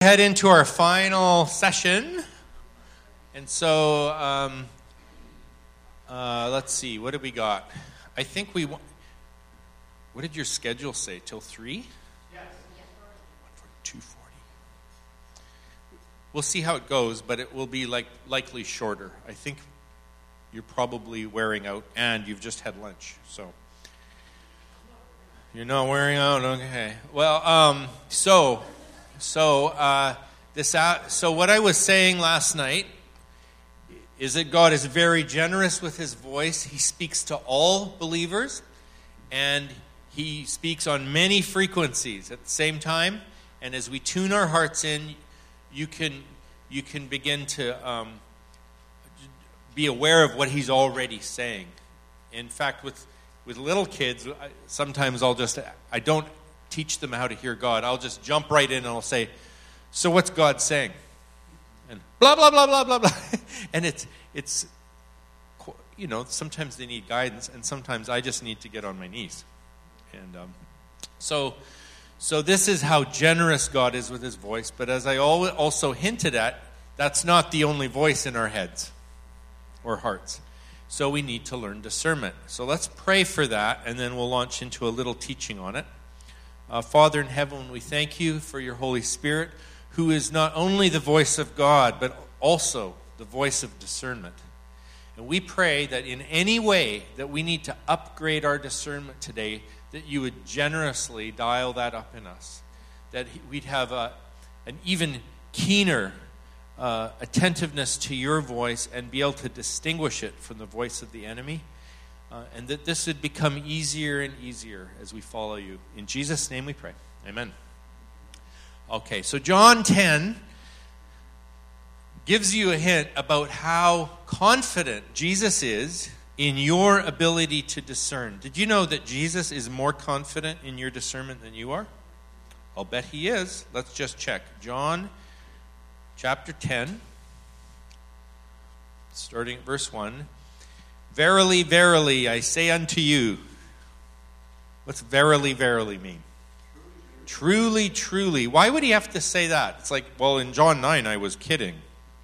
Head into our final session, and so let's see, what have we got? I think what did your schedule say, till 3? Yes. 2:40. We'll see how it goes, but it will be likely shorter. I think you're probably wearing out, and you've just had lunch, so you're not wearing out, okay. Well, So what I was saying last night is that God is very generous with his voice. He speaks to all believers, and he speaks on many frequencies at the same time. And as we tune our hearts in, you can begin to be aware of what he's already saying. In fact, with little kids, sometimes I don't teach them how to hear God. I'll just jump right in and I'll say, so what's God saying? And blah, blah, blah, blah, blah, blah. And it's sometimes they need guidance, and sometimes I just need to get on my knees. And so this is how generous God is with his voice. But as I also hinted at, that's not the only voice in our heads or hearts. So we need to learn discernment. So let's pray for that, and then we'll launch into a little teaching on it. Father in heaven, we thank you for your Holy Spirit, who is not only the voice of God, but also the voice of discernment. And we pray that in any way that we need to upgrade our discernment today, that you would generously dial that up in us, that we'd have an even keener attentiveness to your voice and be able to distinguish it from the voice of the enemy. And that this would become easier and easier as we follow you. In Jesus' name we pray. Amen. Okay, so John 10 gives you a hint about how confident Jesus is in your ability to discern. Did you know that Jesus is more confident in your discernment than you are? I'll bet he is. Let's just check. John chapter 10, starting at verse 1. Verily, verily, I say unto you. What's verily, verily mean? Truly, truly. Why would he have to say that? It's like, well, in John 9, I was kidding.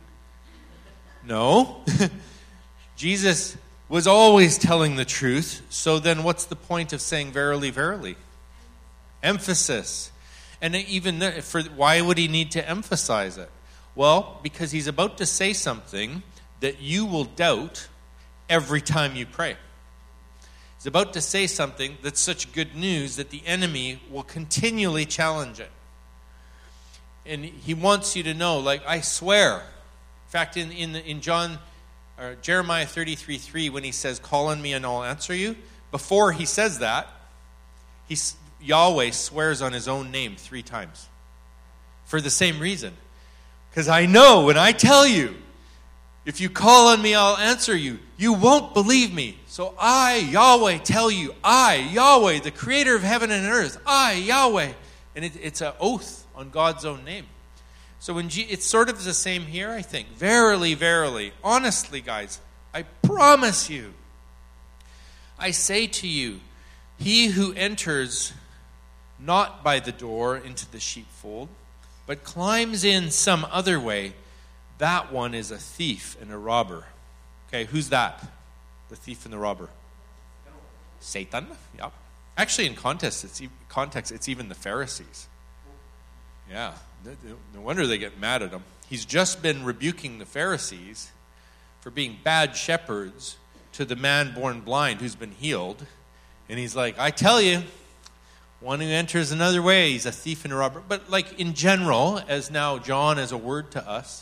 No. Jesus was always telling the truth. So then what's the point of saying verily, verily? Emphasis. And even why would he need to emphasize it? Well, because he's about to say something that you will doubt every time you pray. He's about to say something that's such good news that the enemy will continually challenge it. And he wants you to know, I swear. In fact, in Jeremiah 33:3, when he says, call on me and I'll answer you, before he says that, Yahweh swears on his own name 3 times. For the same reason. Because I know when I tell you, if you call on me, I'll answer you. You won't believe me. So I, Yahweh, tell you, I, Yahweh, the creator of heaven and earth, I, Yahweh. And it's an oath on God's own name. So it's sort of the same here, I think. Verily, verily. Honestly, guys, I promise you. I say to you, he who enters not by the door into the sheepfold, but climbs in some other way, that one is a thief and a robber. Okay, who's that? The thief and the robber? Satan. Yeah. Actually, in context, it's even the Pharisees. Yeah. No wonder they get mad at him. He's just been rebuking the Pharisees for being bad shepherds to the man born blind who's been healed. And he's like, I tell you, one who enters another way, he's a thief and a robber. But in general, as now John as a word to us,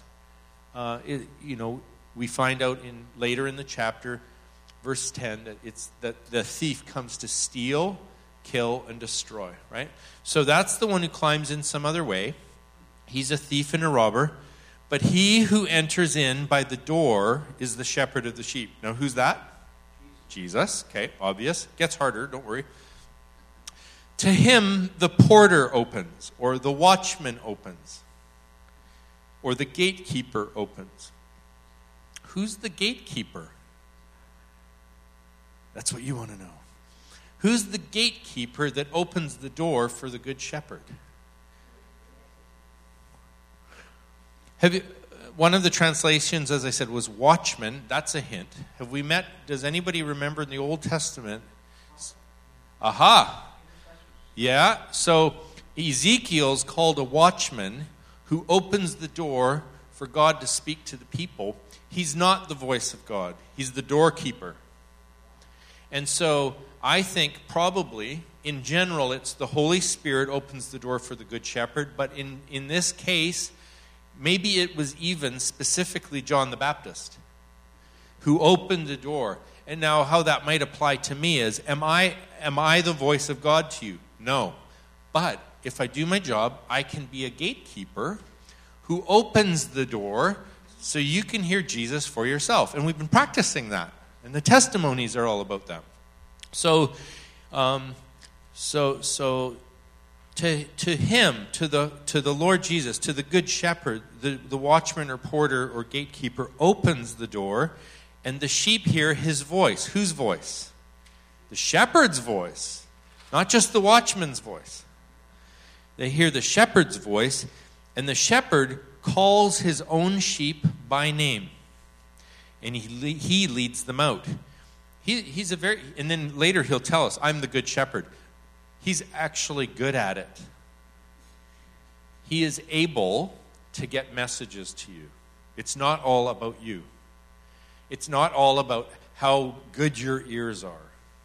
we find out later in the chapter, verse 10, that it's that the thief comes to steal, kill, and destroy, right? So that's the one who climbs in some other way. He's a thief and a robber. But he who enters in by the door is the shepherd of the sheep. Now, who's that? Jesus. Okay, obvious. Gets harder, don't worry. To him the porter opens, or the watchman opens, or the gatekeeper opens. Who's the gatekeeper? That's what you want to know. Who's the gatekeeper that opens the door for the good shepherd? One of the translations, as I said, was watchman. That's a hint. Have we met? Does anybody remember in the Old Testament? Aha. Yeah. So Ezekiel's called a watchman who opens the door for God to speak to the people. He's not the voice of God. He's the doorkeeper. And so I think probably, in general, it's the Holy Spirit opens the door for the Good Shepherd. But in this case, maybe it was even specifically John the Baptist who opened the door. And now how that might apply to me is, am I the voice of God to you? No. But if I do my job, I can be a gatekeeper who opens the door so you can hear Jesus for yourself. And we've been practicing that. And the testimonies are all about that. So to him, to the Lord Jesus, to the Good Shepherd, the watchman or porter or gatekeeper opens the door, and the sheep hear his voice. Whose voice? The shepherd's voice, not just the watchman's voice. They hear the shepherd's voice, and the shepherd calls his own sheep by name, and he leads them out. And then later he'll tell us, I'm the Good Shepherd. He's actually good at it. He is able to get messages to you. It's not all about you. It's not all about how good your ears are.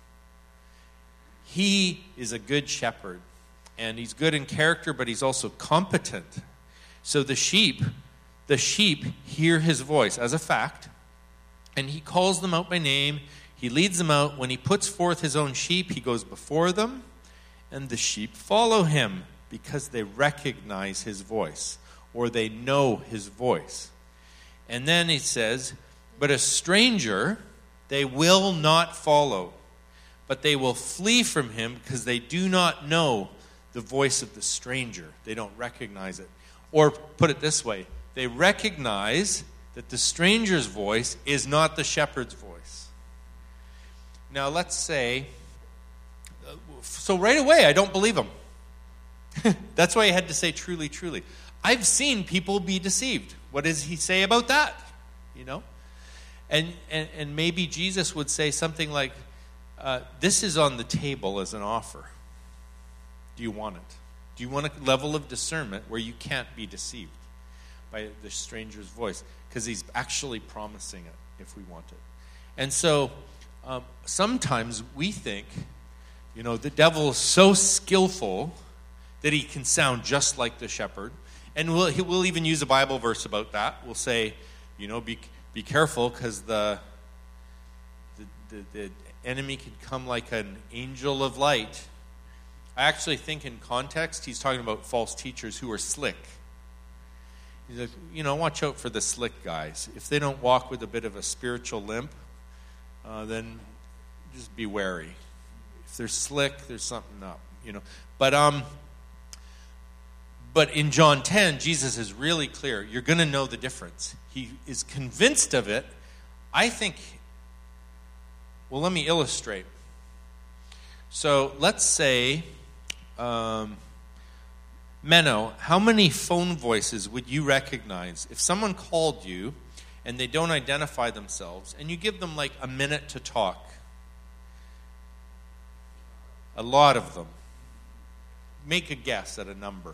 He is a good shepherd, and he's good in character, but he's also competent. So the sheep hear his voice as a fact, and he calls them out by name. He leads them out. When he puts forth his own sheep, he goes before them, and the sheep follow him because they recognize his voice, or they know his voice. And then he says, but a stranger they will not follow, but they will flee from him because they do not know the voice of the stranger. They don't recognize it. Or put it this way, they recognize that the stranger's voice is not the shepherd's voice. Now let's say, so right away I don't believe him. That's why I had to say truly, truly. I've seen people be deceived. What does he say about that? You know? And maybe Jesus would say something like, this is on the table as an offer. Do you want it? Do you want a level of discernment where you can't be deceived by the stranger's voice? Because he's actually promising it if we want it. And so sometimes we think, the devil is so skillful that he can sound just like the shepherd. And we'll even use a Bible verse about that. We'll say, be careful because the enemy could come like an angel of light. I actually think in context, he's talking about false teachers who are slick. He's like, watch out for the slick guys. If they don't walk with a bit of a spiritual limp, then just be wary. If they're slick, there's something up, But in John 10, Jesus is really clear. You're going to know the difference. He is convinced of it. I think, let me illustrate. So let's say, Menno, how many phone voices would you recognize if someone called you and they don't identify themselves and you give them like a minute to talk? A lot of them. Make a guess at a number.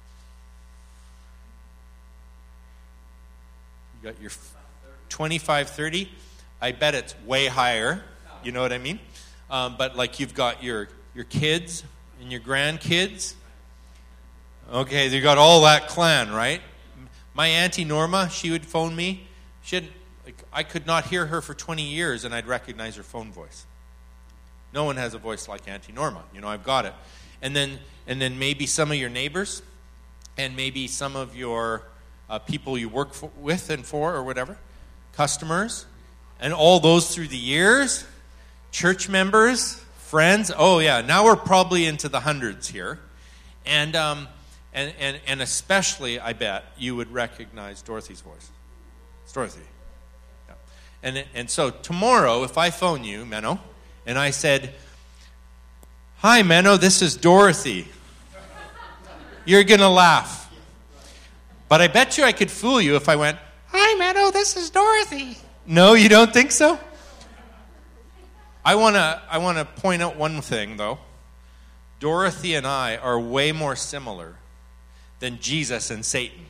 You got your 25, 30. I bet it's way higher. You know what I mean? But like you've got your kids and your grandkids. Okay, you got all that clan, right? My Auntie Norma, she would phone me. I could not hear her for 20 years and I'd recognize her phone voice. No one has a voice like Auntie Norma. I've got it. And then maybe some of your neighbors and maybe some of your people you work with and for or whatever, customers, and all those through the years, church members, friends. Oh yeah, now we're probably into the hundreds here, and especially I bet you would recognize Dorothy's voice. It's Dorothy. Yeah. And so tomorrow, if I phone you, Menno, and I said, "Hi, Menno, this is Dorothy," you're gonna laugh. But I bet you I could fool you if I went, "Hi, Meadow, this is Dorothy." No, you don't think so? I want to point out one thing, though. Dorothy and I are way more similar than Jesus and Satan.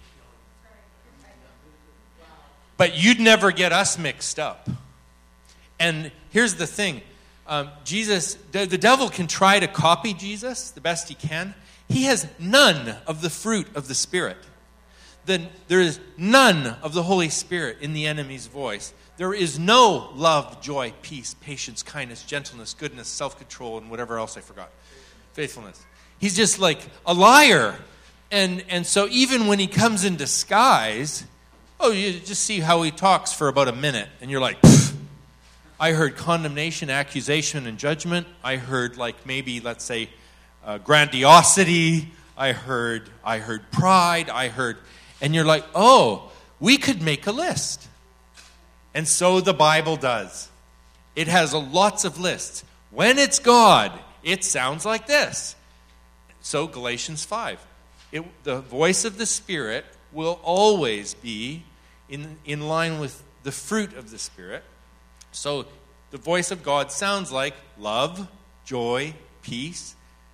But you'd never get us mixed up. And here's the thing. Jesus, the devil can try to copy Jesus the best he can. He has none of the fruit of the Spirit. Then there is none of the Holy Spirit in the enemy's voice. There is no love, joy, peace, patience, kindness, gentleness, goodness, self-control, and whatever else I forgot. Faithfulness. He's just like a liar. And so even when he comes in disguise, you just see how he talks for about a minute. And you're like, pfft. I heard condemnation, accusation, and judgment. I heard maybe, let's say, grandiosity. I heard pride. And you're like, we could make a list. And so the Bible does. It has lots of lists. When it's God, it sounds like this. So Galatians 5. The voice of the Spirit will always be in line with the fruit of the Spirit. So the voice of God sounds like love, joy, peace.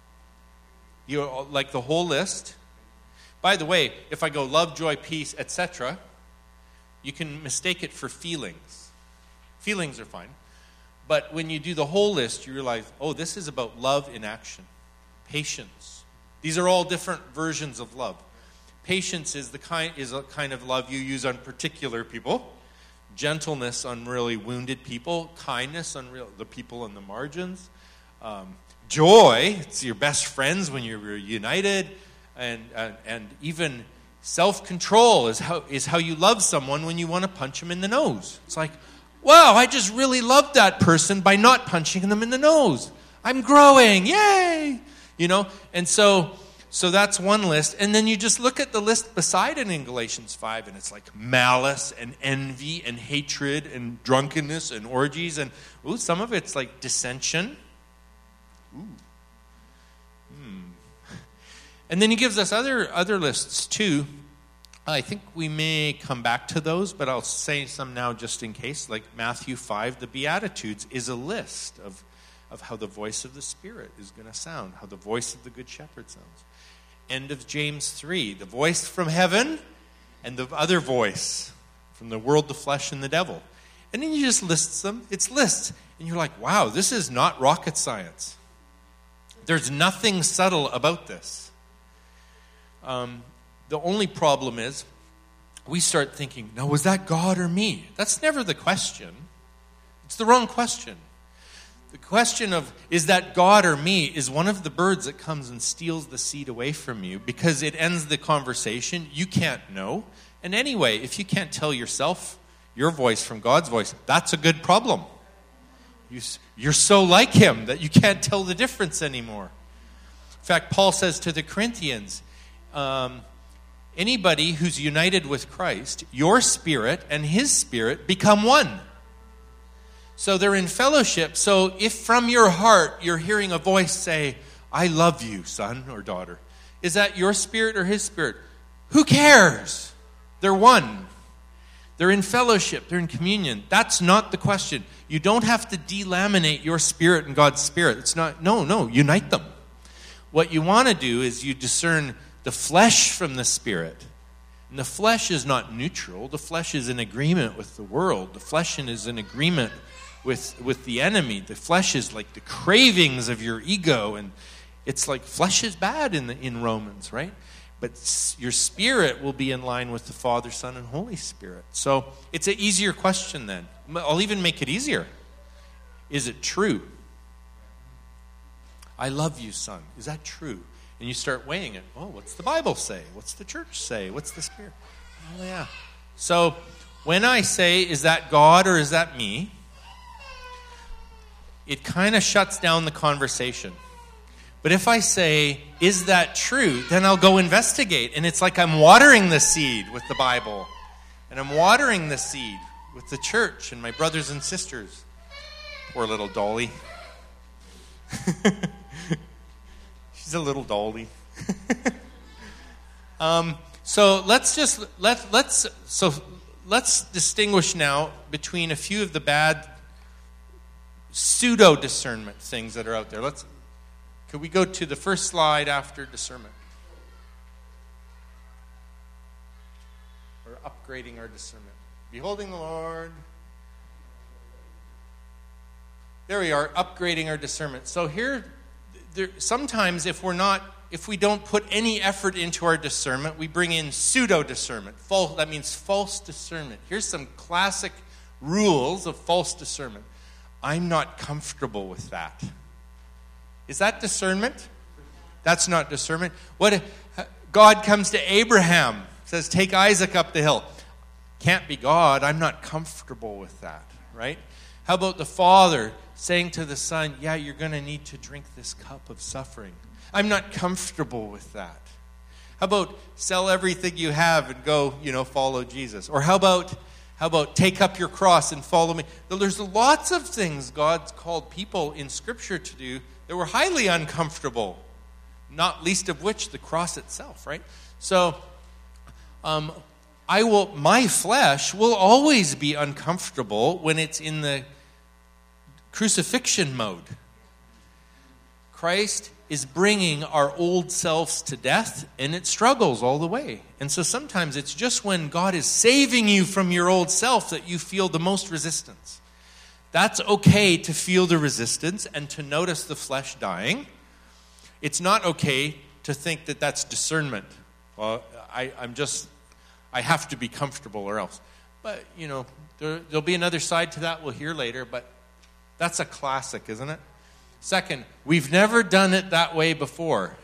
Like the whole list. By the way, if I go love, joy, peace, etc., you can mistake it for feelings. Feelings are fine. But when you do the whole list, you realize, this is about love in action. Patience. These are all different versions of love. Patience is a kind of love you use on particular people. Gentleness on really wounded people. Kindness on the people on the margins. Joy, it's your best friends when you're united. And even self-control is how you love someone when you want to punch them in the nose. It's like, wow, I just really loved that person by not punching them in the nose. I'm growing, yay! And so that's one list. And then you just look at the list beside it in Galatians 5, and it's like malice and envy and hatred and drunkenness and orgies. And some of it's like dissension. And then he gives us other lists too. I think we may come back to those, but I'll say some now just in case. Like Matthew 5, the Beatitudes is a list of how the voice of the Spirit is going to sound, how the voice of the Good Shepherd sounds. End of James 3, the voice from heaven and the other voice from the world, the flesh, and the devil. And then you just list them. It's lists. And you're like, wow, this is not rocket science. There's nothing subtle about this. The only problem is we start thinking, now, was that God or me? That's never the question. It's the wrong question. The question of, is that God or me, is one of the birds that comes and steals the seed away from you because it ends the conversation. You can't know. And anyway, if you can't tell yourself your voice from God's voice, that's a good problem. You're so like him that you can't tell the difference anymore. In fact, Paul says to the Corinthians, anybody who's united with Christ, your spirit and his spirit become one. So they're in fellowship. So if from your heart you're hearing a voice say, I love you, son or daughter, is that your spirit or his spirit? Who cares? They're one. They're in fellowship. They're in communion. That's not the question. You don't have to delaminate your spirit and God's spirit. It's not, no, unite them. What you want to do is you discern the flesh from the spirit. And the flesh is not neutral. The flesh is in agreement with the world. The flesh is in agreement with the enemy. The flesh is like the cravings of your ego. And it's like flesh is bad in Romans, right? But your spirit will be in line with the Father, Son, and Holy Spirit. So it's an easier question then. I'll even make it easier. Is it true? I love you, son. Is that true? And you start weighing it. Oh, what's the Bible say? What's the church say? What's the Spirit? Oh, yeah. So when I say, is that God or is that me? It kind of shuts down the conversation. But if I say, is that true? Then I'll go investigate. And it's like I'm watering the seed with the Bible. And I'm watering the seed with the church and my brothers and sisters. Poor little Dolly. She's a little dolly. So let's distinguish now between a few of the bad pseudo discernment things that are out there. Could we go to the first slide after discernment? Or upgrading our discernment. Beholding the Lord. There we are, upgrading our discernment. So sometimes if we don't put any effort into our discernment, we bring in pseudo discernment. That means false discernment. Here's some classic rules of false discernment. I'm not comfortable with that. Is that discernment? That's not discernment. God comes to Abraham, says, take Isaac up the hill. Can't be God. I'm not comfortable with that, right? How about the father saying to the son, yeah, you're going to need to drink this cup of suffering. I'm not comfortable with that. How about sell everything you have and go, follow Jesus? Or how about take up your cross and follow me? There's lots of things God's called people in Scripture to do that were highly uncomfortable, not least of which the cross itself, right? So, my flesh will always be uncomfortable when it's in the crucifixion mode. Christ is bringing our old selves to death, and it struggles all the way. And so sometimes it's just when God is saving you from your old self that you feel the most resistance. That's okay to feel the resistance and to notice the flesh dying. It's not okay to think that that's discernment. Well, I have to be comfortable or else. But, there'll be another side to that we'll hear later, but that's a classic, isn't it? Second, we've never done it that way before.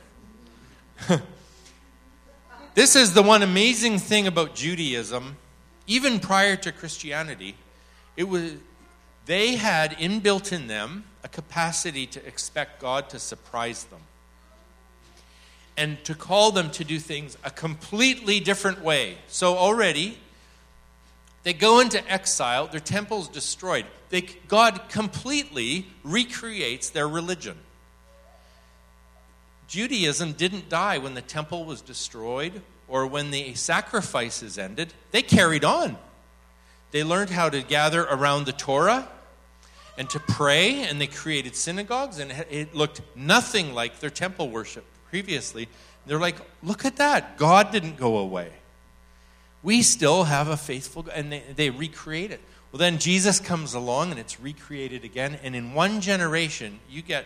This is the one amazing thing about Judaism, even prior to Christianity. They had inbuilt in them a capacity to expect God to surprise them and to call them to do things a completely different way. So already, they go into exile, their temple's destroyed. God completely recreates their religion. Judaism didn't die when the temple was destroyed or when the sacrifices ended. They carried on. They learned how to gather around the Torah and to pray, and they created synagogues, and it looked nothing like their temple worship previously. They're like, look at that. God didn't go away. We still have a faithful God, and they recreate it. Well, then Jesus comes along, and it's recreated again, and in one generation, you get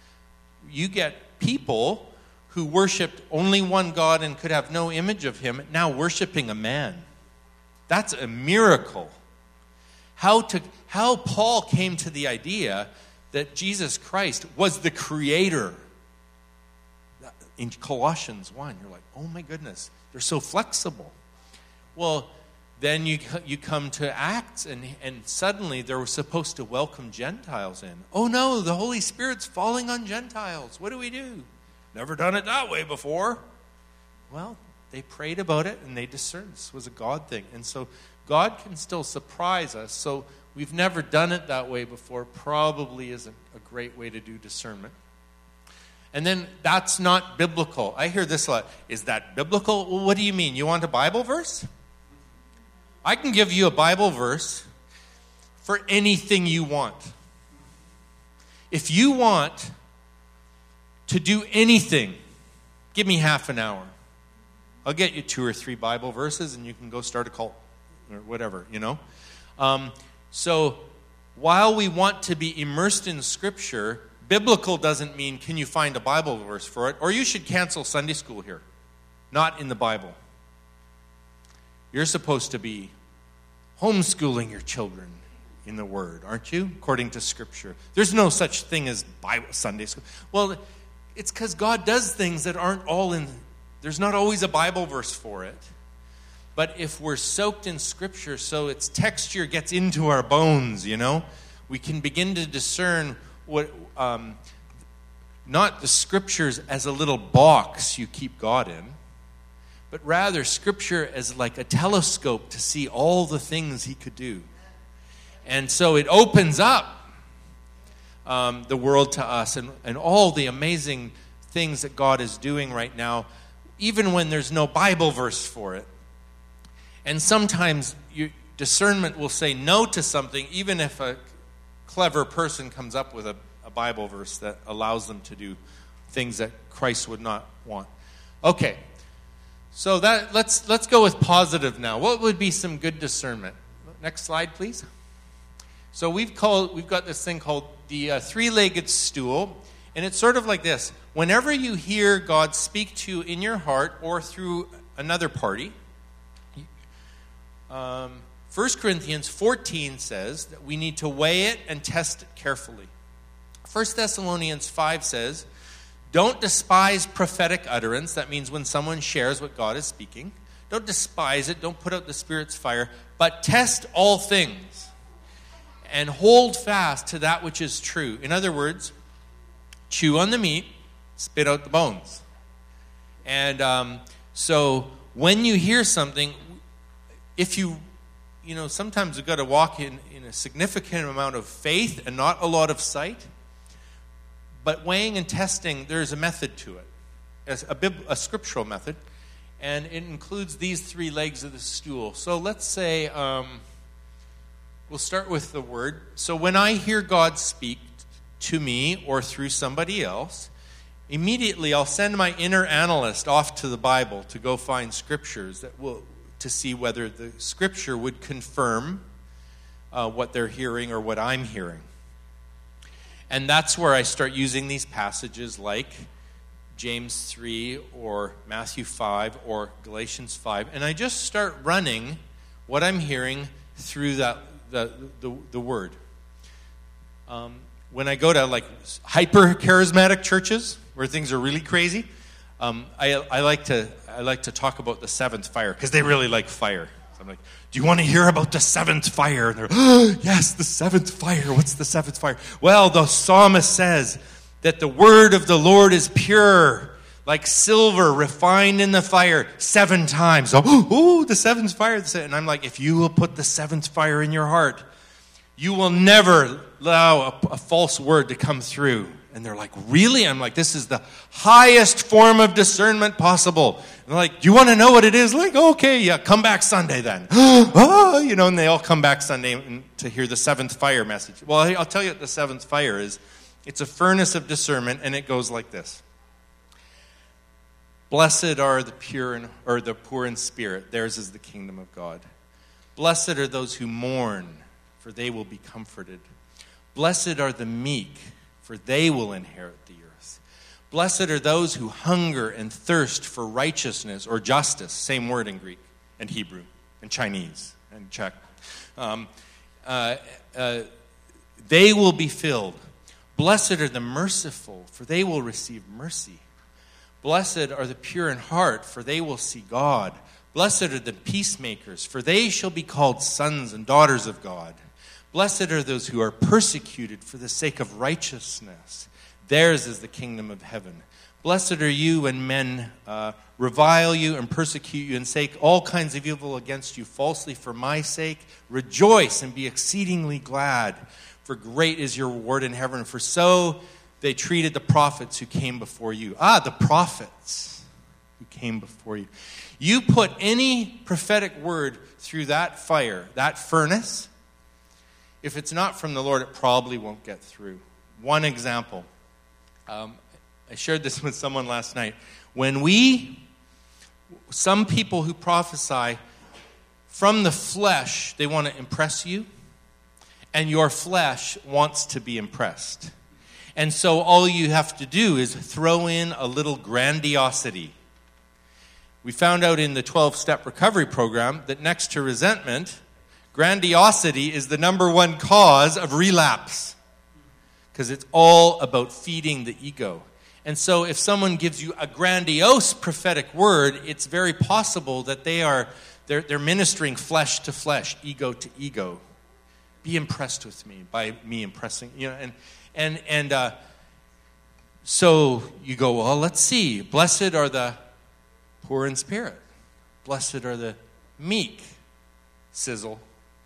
people who worshipped only one God and could have no image of him, now worshiping a man. That's a miracle. How Paul came to the idea that Jesus Christ was the creator. In Colossians 1, you're like, oh my goodness, they're so flexible. Well, then you come to Acts, and suddenly they were supposed to welcome Gentiles in. Oh no, the Holy Spirit's falling on Gentiles. What do we do? Never done it that way before. Well, they prayed about it, and they discerned this was a God thing. And so God can still surprise us. So we've never done it that way before. Probably isn't a great way to do discernment. And then that's not biblical. I hear this a lot. Is that biblical? Well, what do you mean? You want a Bible verse? I can give you a Bible verse for anything you want. If you want to do anything, give me half an hour. I'll get you 2 or 3 Bible verses, and you can go start a cult or whatever, So while we want to be immersed in Scripture, biblical doesn't mean can you find a Bible verse for it, or you should cancel Sunday school here. Not in the Bible. You're supposed to be homeschooling your children in the Word, aren't you? According to Scripture. There's no such thing as Bible Sunday school. Well, it's because God does things that aren't all in. There's not always a Bible verse for it. But if we're soaked in Scripture so its texture gets into our bones, we can begin to discern what, not the Scriptures as a little box you keep God in, but rather Scripture as like a telescope to see all the things he could do. And so it opens up the world to us and all the amazing things that God is doing right now. even when there's no Bible verse for it. And sometimes discernment will say no to something, even if a clever person comes up with a Bible verse that allows them to do things that Christ would not want. Okay, so let's go with positive now. What would be some good discernment? Next slide, please. So we've got this thing called the three-legged stool, and it's sort of like this. Whenever you hear God speak to you in your heart or through another party, 1 Corinthians 14 says that we need to weigh it and test it carefully. 1 Thessalonians 5 says, don't despise prophetic utterance. That means when someone shares what God is speaking. Don't despise it. Don't put out the Spirit's fire. But test all things and hold fast to that which is true. In other words, chew on the meat, spit out the bones. And so when you hear something, if sometimes you've got to walk in a significant amount of faith and not a lot of sight. But weighing and testing, there's a method to it, a scriptural method, and it includes these three legs of the stool. So let's say, we'll start with the word. So when I hear God speak to me or through somebody else, immediately I'll send my inner analyst off to the Bible to go find scriptures to see whether the scripture would confirm what they're hearing or what I'm hearing. And that's where I start using these passages like James 3 or Matthew 5 or Galatians 5. And I just start running what I'm hearing through the word. When I go to like hyper-charismatic churches where things are really crazy, I like to talk about the seventh fire because they really like fire. So I'm like, do you want to hear about the seventh fire? And they're, oh, yes, the seventh fire. What's the seventh fire? Well, the psalmist says that the word of the Lord is pure, like silver refined in the fire 7 times. Oh, the seventh fire. And I'm like, if you will put the seventh fire in your heart, you will never allow a false word to come through. And they're like, really? I'm like, this is the highest form of discernment possible. And they're like, do you want to know what it is? Like, okay, yeah, come back Sunday then. And they all come back Sunday to hear the seventh fire message. Well, I'll tell you what the seventh fire is. It's a furnace of discernment, and it goes like this. Blessed are the poor in spirit. Theirs is the kingdom of God. Blessed are those who mourn, for they will be comforted. Blessed are the meek, for they will inherit the earth. Blessed are those who hunger and thirst for righteousness or justice, same word in Greek and Hebrew and Chinese and Czech. They will be filled. Blessed are the merciful, for they will receive mercy. Blessed are the pure in heart, for they will see God. Blessed are the peacemakers, for they shall be called sons and daughters of God. Blessed are those who are persecuted for the sake of righteousness. Theirs is the kingdom of heaven. Blessed are you when men revile you and persecute you and say all kinds of evil against you falsely for my sake. Rejoice and be exceedingly glad, for great is your reward in heaven. For so they treated the prophets who came before you. The prophets who came before you. You put any prophetic word through that fire, that furnace, if it's not from the Lord, it probably won't get through. One example. I shared this with someone last night. Some people who prophesy from the flesh, they want to impress you, and your flesh wants to be impressed. And so all you have to do is throw in a little grandiosity. We found out in the 12-step recovery program that next to resentment, grandiosity is the number one cause of relapse because it's all about feeding the ego. And so if someone gives you a grandiose prophetic word, it's very possible that they're ministering flesh to flesh, ego to ego. Be impressed with me by me impressing, so you go, well, let's see. Blessed are the poor in spirit. Blessed are the meek. Sizzle.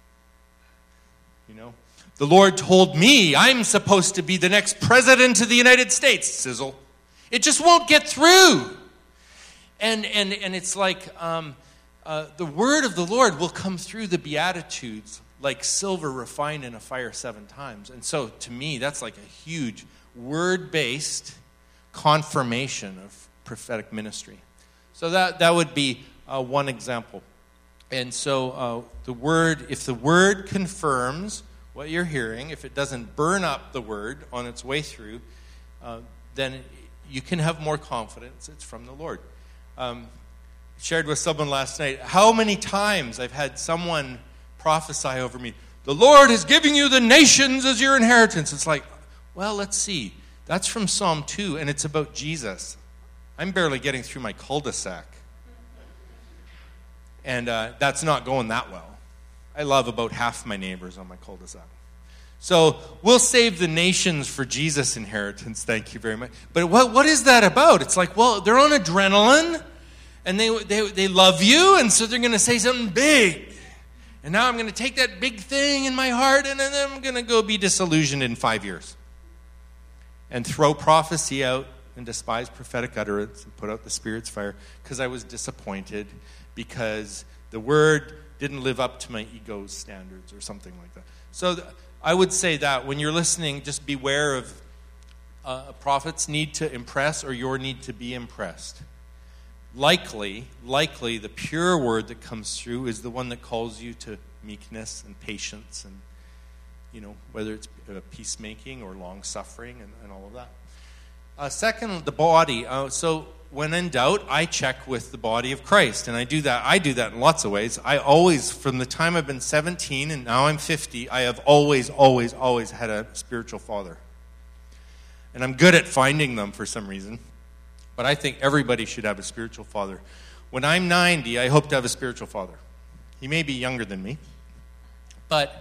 The Lord told me I'm supposed to be the next president of the United States. Sizzle. It just won't get through. And it's like the word of the Lord will come through the Beatitudes like silver refined in a fire 7 times. And so to me, that's like a huge word-based confirmation of prophetic ministry. So that would be one example. And so if the word confirms what you're hearing, if it doesn't burn up the word on its way through, then you can have more confidence it's from the Lord. Shared with someone last night how many times I've had someone prophesy over me, the Lord is giving you the nations as your inheritance. It's like, well, let's see. That's from Psalm 2, and it's about Jesus. I'm barely getting through my cul-de-sac. And that's not going that well. I love about half my neighbors on my cul-de-sac. So we'll save the nations for Jesus' inheritance. Thank you very much. But what is that about? It's like, well, they're on adrenaline, and they love you, and so they're going to say something big. And now I'm going to take that big thing in my heart, and then I'm going to go be disillusioned in 5 years. And throw prophecy out and despise prophetic utterance and put out the Spirit's fire because I was disappointed because the word didn't live up to my ego's standards or something like that. So I would say that when you're listening, just beware of prophets need to impress or your need to be impressed. Likely, the pure word that comes through is the one that calls you to meekness and patience and, whether it's peacemaking or long-suffering and all of that. Second, the body. So when in doubt, I check with the body of Christ. And I do that in lots of ways. I always, from the time I've been 17 and now I'm 50, I have always had a spiritual father. And I'm good at finding them for some reason. But I think everybody should have a spiritual father. When I'm 90, I hope to have a spiritual father. He may be younger than me. But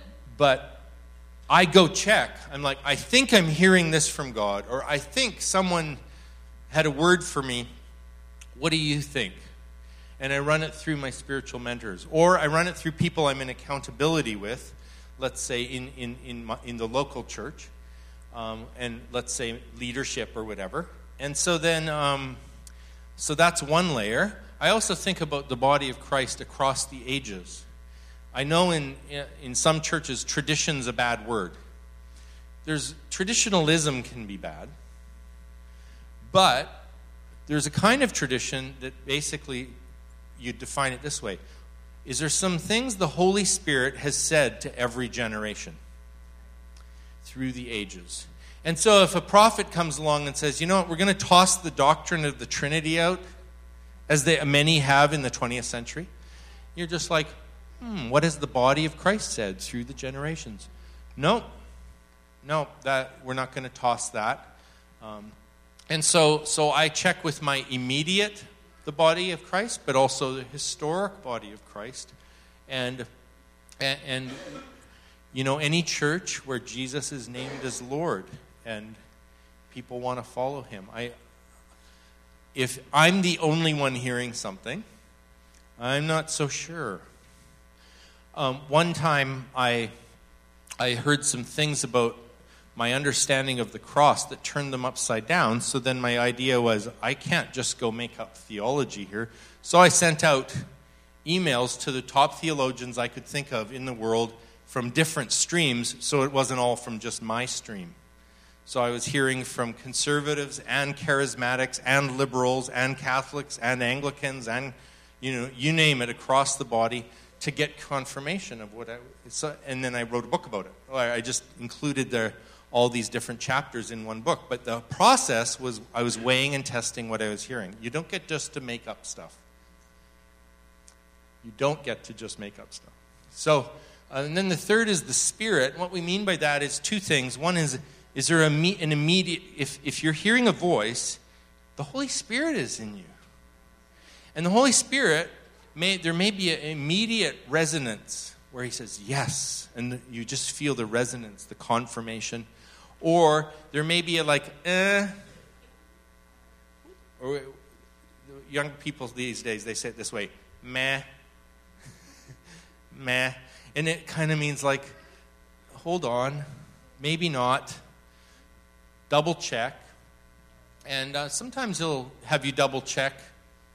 I go check. I'm like, I think I'm hearing this from God. Or I think someone had a word for me. What do you think? And I run it through my spiritual mentors. Or I run it through people I'm in accountability with. Let's say in the local church. And let's say leadership or whatever. And so then, so that's one layer. I also think about the body of Christ across the ages. I know in some churches, tradition's a bad word. Traditionalism can be bad. But there's a kind of tradition that basically, you define it this way. Is there some things the Holy Spirit has said to every generation through the ages? And so if a prophet comes along and says, you know what, we're going to toss the doctrine of the Trinity out, as many have in the 20th century, you're just like, what has the body of Christ said through the generations? No, that we're not going to toss that. And so I check with my immediate, the body of Christ, but also the historic body of Christ. And any church where Jesus is named as Lord and people want to follow him. If I'm the only one hearing something, I'm not so sure. One time I heard some things about my understanding of the cross that turned them upside down. So then my idea was, I can't just go make up theology here. So I sent out emails to the top theologians I could think of in the world from different streams, so it wasn't all from just my stream. So I was hearing from conservatives and charismatics and liberals and Catholics and Anglicans and, you name it, across the body to get confirmation of what and then I wrote a book about it. I just included all these different chapters in one book. But the process was I was weighing and testing what I was hearing. You don't get just to make up stuff. You don't get to just make up stuff. So, and then the third is the Spirit. What we mean by that is two things. One is there an immediate, if you're hearing a voice, the Holy Spirit is in you. And the Holy Spirit, there may be an immediate resonance where he says, yes, and you just feel the resonance, the confirmation. Or there may be or young people these days, they say it this way, meh, meh. And it kind of means like, hold on, maybe not, double check. And sometimes he'll have you double check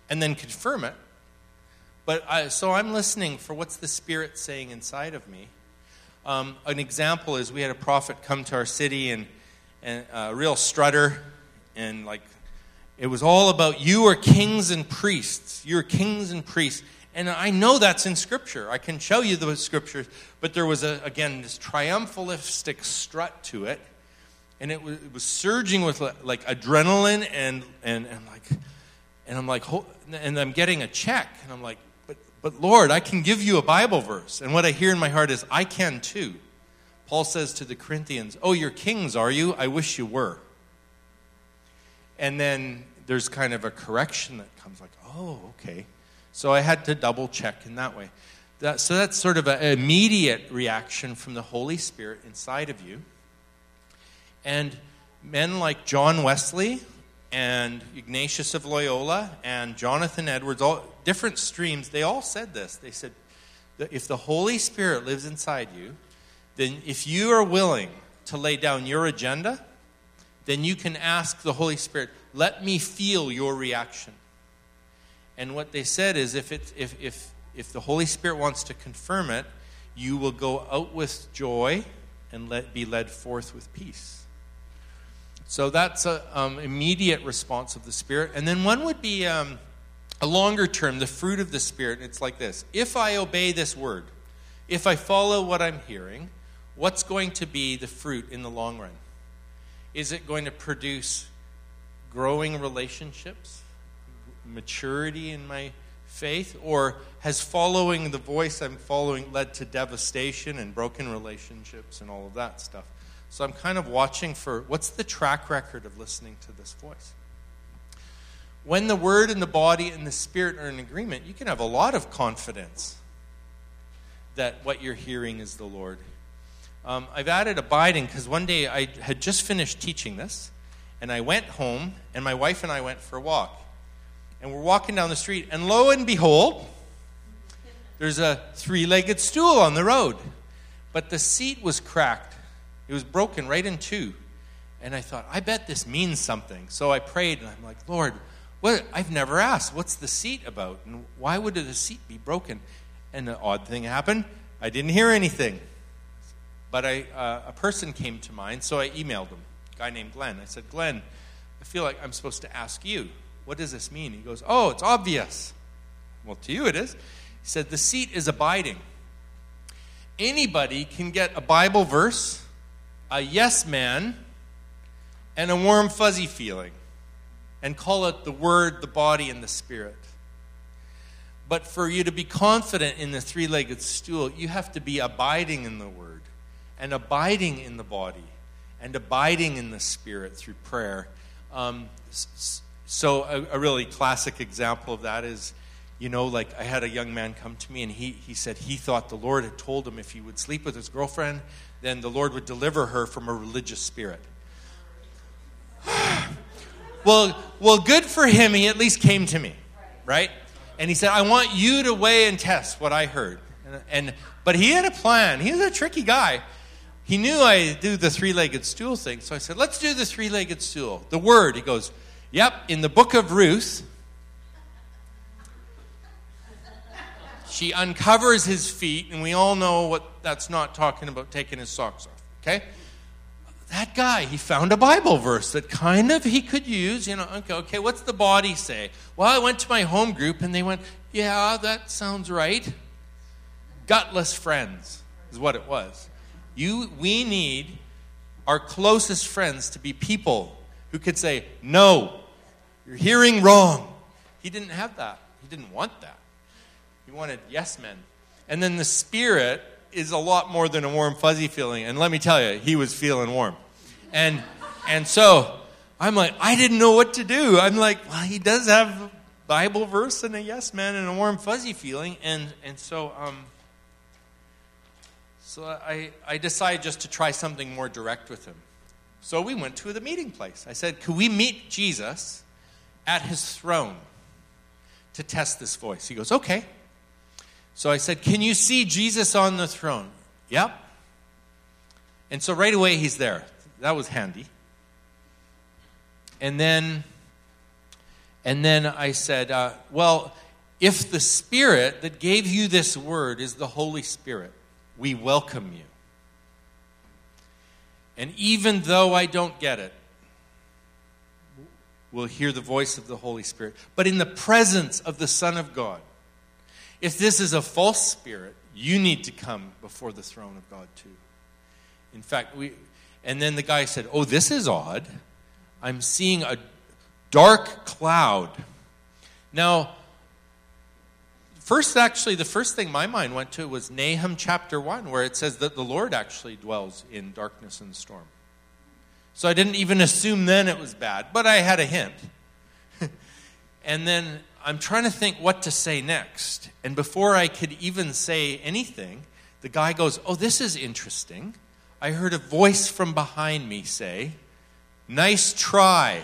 and then confirm it. But so I'm listening for what's the Spirit saying inside of me. An example is we had a prophet come to our city, and a real strutter, and like it was all about you are kings and priests. You're kings and priests. And I know that's in Scripture. I can show you the Scriptures. But there was, again, this triumphalistic strut to it. And it was surging with like adrenaline and I'm getting a check. And I'm like, but Lord, I can give you a Bible verse. And what I hear in my heart is, I can too. Paul says to the Corinthians, oh, you're kings, are you? I wish you were. And then there's kind of a correction that comes like, oh, okay. So I had to double check in that way. So that's sort of an immediate reaction from the Holy Spirit inside of you. And men like John Wesley and Ignatius of Loyola and Jonathan Edwards, all different streams, they all said this. They said that if the Holy Spirit lives inside you, then if you are willing to lay down your agenda, then you can ask the Holy Spirit, let me feel your reaction. And what they said is if the Holy Spirit wants to confirm it, you will go out with joy and be led forth with peace. So that's an immediate response of the Spirit. And then one would be a longer term, the fruit of the Spirit. It's like this. If I obey this word, if I follow what I'm hearing, what's going to be the fruit in the long run? Is it going to produce growing relationships, maturity in my faith, or has following the voice I'm following led to devastation and broken relationships and all of that stuff? So I'm kind of watching for what's the track record of listening to this voice. When the Word and the body and the Spirit are in agreement, you can have a lot of confidence that what you're hearing is the Lord. I've added abiding because one day I had just finished teaching this, and I went home, and my wife and I went for a walk. And we're walking down the street, and lo and behold, there's a 3-legged stool on the road. But the seat was cracked. It was broken right in two. And I thought, I bet this means something. So I prayed, and I'm like, Lord, what? I've never asked, what's the seat about? And why would the seat be broken? And an odd thing happened. I didn't hear anything. But a person came to mind, so I emailed him, a guy named Glenn. I said, Glenn, I feel like I'm supposed to ask you, what does this mean? He goes, oh, it's obvious. Well, to you it is. He said, the seat is abiding. Anybody can get a Bible verse, a yes man, and a warm, fuzzy feeling, and call it the Word, the body, and the Spirit. But for you to be confident in the 3-legged stool, you have to be abiding in the Word, and abiding in the body, and abiding in the Spirit through prayer. So a really classic example of that is, like I had a young man come to me, and he said he thought the Lord had told him if he would sleep with his girlfriend, then the Lord would deliver her from a religious spirit. Well, good for him. He at least came to me, right? And he said, I want you to weigh and test what I heard. But he had a plan. He was a tricky guy. He knew I do the 3-legged stool thing. So I said, let's do the 3-legged stool. The Word. He goes, yep, in the book of Ruth, she uncovers his feet, and we all know what that's not talking about, taking his socks off, okay? That guy, he found a Bible verse that kind of he could use, okay, what's the body say? Well, I went to my home group, and they went, yeah, that sounds right. Gutless friends is what it was. We need our closest friends to be people who could say, no, you're hearing wrong. He didn't have that. He didn't want that. He wanted yes men. And then the Spirit is a lot more than a warm, fuzzy feeling. And let me tell you, he was feeling warm. And so I'm like, I didn't know what to do. I'm like, well, he does have a Bible verse and a yes man and a warm, fuzzy feeling. And so I decided just to try something more direct with him. So we went to the meeting place. I said, could we meet Jesus at his throne to test this voice? He goes, okay. So I said, can you see Jesus on the throne? Yep. And so right away he's there. That was handy. And then And then I said, well, if the Spirit that gave you this word is the Holy Spirit, we welcome you. And even though I don't get it, we'll hear the voice of the Holy Spirit. But in the presence of the Son of God, if this is a false spirit, you need to come before the throne of God too. In fact, and then the guy said, oh, this is odd. I'm seeing a dark cloud. Now, the first thing my mind went to was Nahum chapter 1, where it says that the Lord actually dwells in darkness and storm. So I didn't even assume then it was bad, but I had a hint. And then I'm trying to think what to say next. And before I could even say anything, the guy goes, oh, this is interesting. I heard a voice from behind me say, nice try.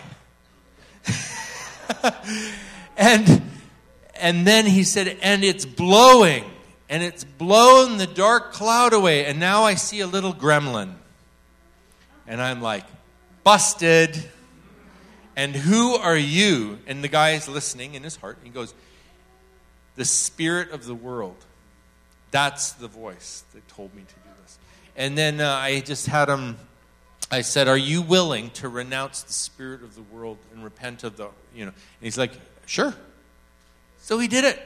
And then he said, and it's blowing. And it's blown the dark cloud away. And now I see a little gremlin. And I'm like, busted. And who are you? And the guy is listening in his heart. He goes, the spirit of the world. That's the voice that told me to do this. And then I just had him, I said, are you willing to renounce the spirit of the world and repent of the, And he's like, sure. So he did it.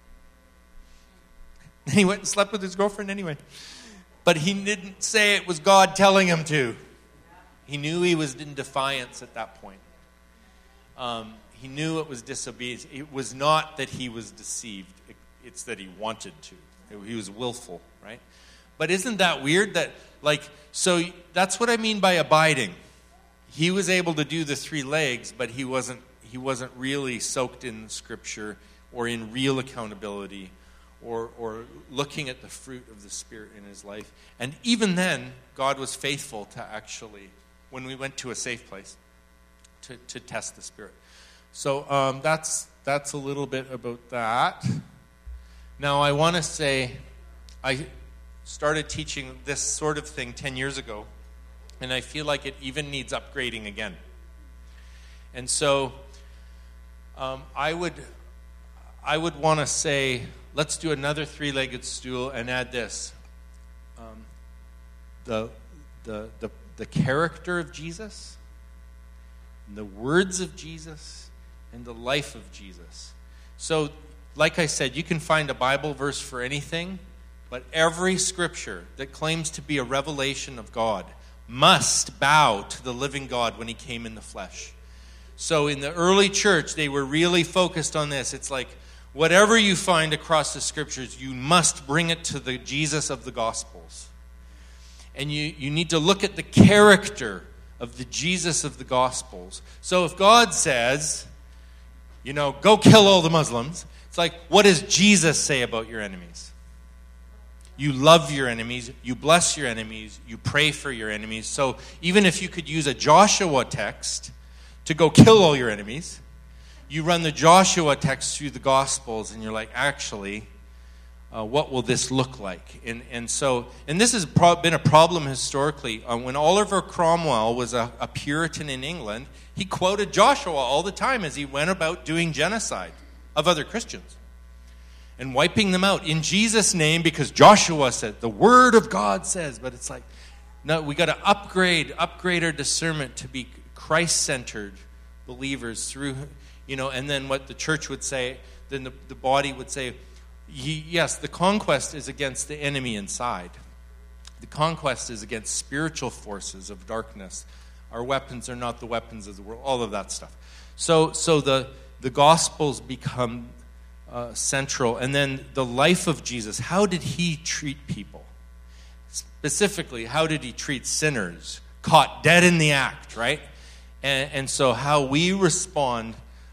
And he went and slept with his girlfriend anyway. But he didn't say it was God telling him to. He knew he was in defiance at that point. He knew it was disobedience. It was not that he was deceived. It's that he wanted to. He was willful, right? But isn't that weird? So that's what I mean by abiding. He was able to do the 3 legs, but he wasn't really soaked in Scripture or in real accountability or looking at the fruit of the Spirit in his life. And even then, God was faithful to actually, when we went to a safe place, to test the Spirit. So that's a little bit about that. Now I want to say, I started teaching this sort of thing 10 years ago, and I feel like it even needs upgrading again. And so I would want to say, let's do another 3-legged stool and add this. The character of Jesus, the words of Jesus, and the life of Jesus. So, like I said, you can find a Bible verse for anything, but every scripture that claims to be a revelation of God must bow to the living God when he came in the flesh. So in the early church, they were really focused on this. It's like, whatever you find across the scriptures, you must bring it to the Jesus of the Gospels. And you need to look at the character of the Jesus of the Gospels. So if God says, go kill all the Muslims, it's like, what does Jesus say about your enemies? You love your enemies, you bless your enemies, you pray for your enemies. So even if you could use a Joshua text to go kill all your enemies, you run the Joshua text through the Gospels and you're like, actually, what will this look like? And this has been a problem historically. When Oliver Cromwell was a Puritan in England, he quoted Joshua all the time as he went about doing genocide of other Christians and wiping them out in Jesus' name, because Joshua said, the Word of God says. But it's like, no, we got to upgrade our discernment to be Christ-centered believers through, and then what the church would say, then the body would say, yes, the conquest is against the enemy inside. The conquest is against spiritual forces of darkness. Our weapons are not the weapons of the world, all of that stuff. So the Gospels become central. And then the life of Jesus, how did he treat people? Specifically, how did he treat sinners caught dead in the act, right? And so how we respond,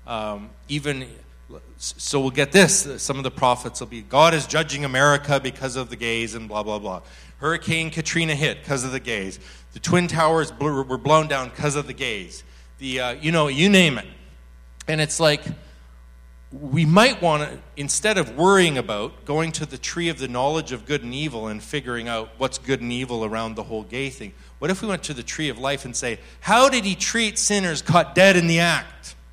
so we'll get this. Some of the prophets will be, God is judging America because of the gays and blah, blah, blah. Hurricane Katrina hit because of the gays. The Twin Towers were blown down because of the gays. You name it. And it's like, we might want to, instead of worrying about going to the tree of the knowledge of good and evil and figuring out what's good and evil around the whole gay thing, what if we went to the tree of life and say, how did he treat sinners caught dead in the act?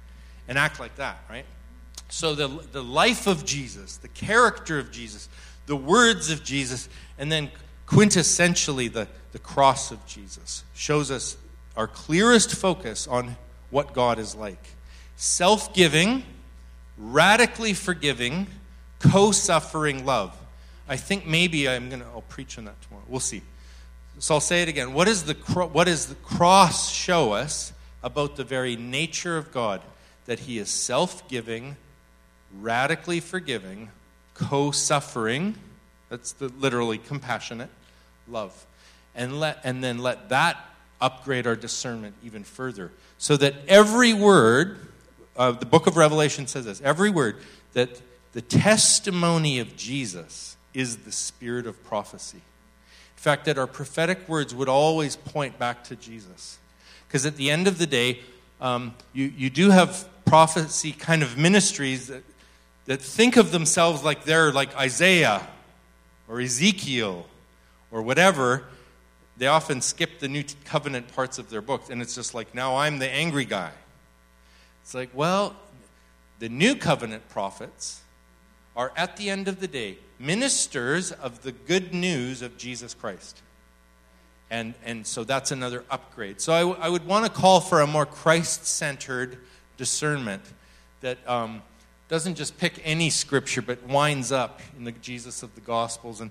and act like that, right? So the life of Jesus, the character of Jesus, the words of Jesus, and then quintessentially the cross of Jesus shows us our clearest focus on what God is like. Self-giving, radically forgiving, co-suffering love. I think maybe I'll preach on that tomorrow. We'll see. So I'll say it again. What does the cross show us about the very nature of God? That he is self-giving, radically forgiving, co-suffering, that's literally compassionate, love. And then let that upgrade our discernment even further. So that every word, the book of Revelation says this, every word, that the testimony of Jesus is the spirit of prophecy. In fact, that our prophetic words would always point back to Jesus. Because at the end of the day, you do have prophecy kind of ministries that think of themselves like they're like Isaiah or Ezekiel or whatever. They often skip the New Covenant parts of their books, and it's just like, now I'm the angry guy. It's like, well, the New Covenant prophets are, at the end of the day, ministers of the good news of Jesus Christ. And so that's another upgrade. So I would want to call for a more Christ-centered discernment that doesn't just pick any scripture, but winds up in the Jesus of the Gospels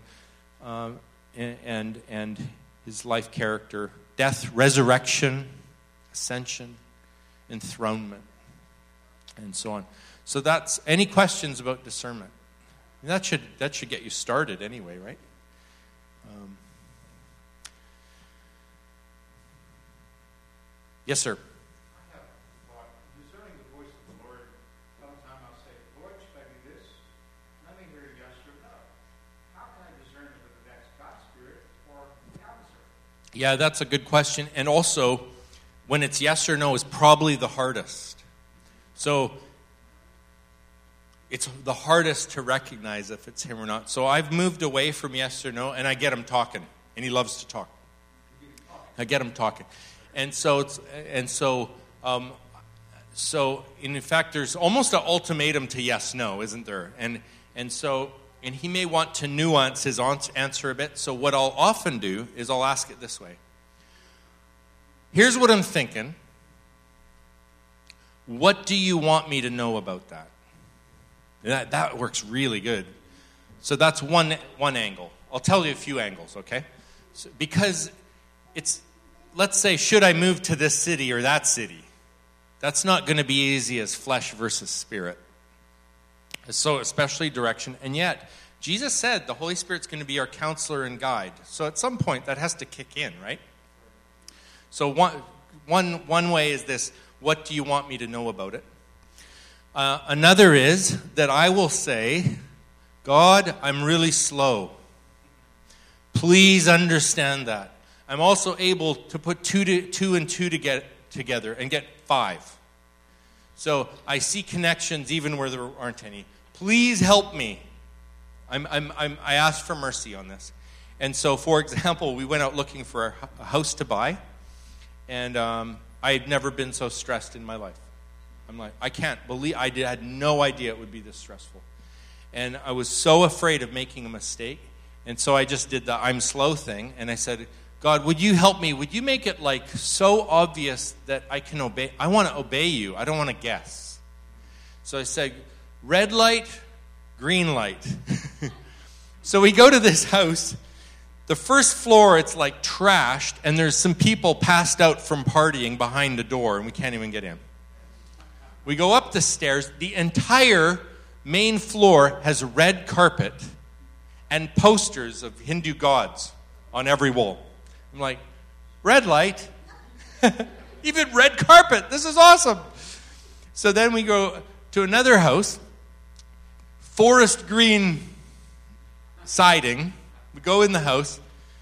and his life character, death, resurrection, ascension, enthronement, and so on. So that's any questions about discernment. That should get you started anyway, right? Yes, sir. I have thought, discerning the voice of the Lord, sometime I'll say, Lord, should I do this? Let me hear yes or no. How can I discern whether that's God's Spirit or the opposite? Yeah, that's a good question. And also, when it's yes or no is probably the hardest. So it's the hardest to recognize if it's him or not. So I've moved away from yes or no, and I get him talking. And he loves to talk. I get him talking. And so in fact, there's almost an ultimatum to yes, no, isn't there? And he may want to nuance his answer a bit. So what I'll often do is I'll ask it this way. Here's what I'm thinking. What do you want me to know about that? That works really good. So that's one angle. I'll tell you a few angles, okay? So, because it's, let's say, should I move to this city or that city? That's not going to be easy as flesh versus spirit. So especially direction. And yet, Jesus said the Holy Spirit's going to be our counselor and guide. So at some point, that has to kick in, right? So one way is this, what do you want me to know about it? Another is that I will say, God, I'm really slow. Please understand that. I'm also able to put two and two together and get 5. So I see connections even where there aren't any. Please help me. I ask for mercy on this. And so, for example, we went out looking for a house to buy, and I had never been so stressed in my life. I'm like, I can't believe, I had no idea it would be this stressful. And I was so afraid of making a mistake, and so I just did the I'm slow thing, and I said, God, would you help me? Would you make it like so obvious that I can obey? I want to obey you. I don't want to guess. So I said, red light, green light. So we go to this house. The first floor, it's like trashed, and there's some people passed out from partying behind the door, and we can't even get in. We go up the stairs. The entire main floor has red carpet and posters of Hindu gods on every wall. I'm like, red light? Even red carpet. This is awesome. So then we go to another house, forest green siding. We go in the house,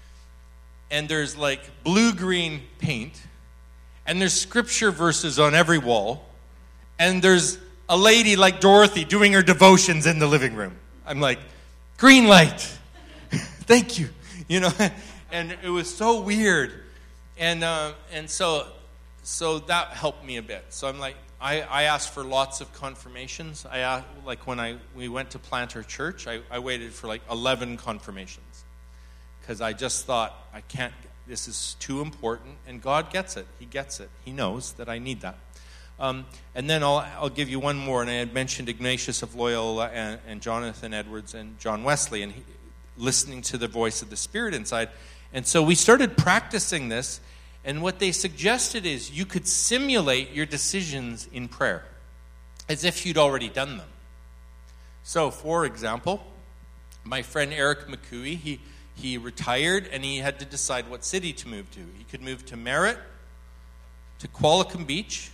and there's like blue-green paint, and there's scripture verses on every wall, and there's a lady like Dorothy doing her devotions in the living room. I'm like, green light. Thank you. You know, and it was so weird. And so that helped me a bit. So I'm like, I asked for lots of confirmations. Like when we went to plant our church, I waited for like 11 confirmations. Because I just thought, this is too important. And God gets it. He gets it. He knows that I need that. And then I'll give you one more. And I had mentioned Ignatius of Loyola and Jonathan Edwards and John Wesley. And listening to the voice of the Spirit inside. And so we started practicing this. And what they suggested is you could simulate your decisions in prayer as if you'd already done them. So, for example, my friend Eric McCooey, he retired and he had to decide what city to move to. He could move to Merritt, to Qualicum Beach,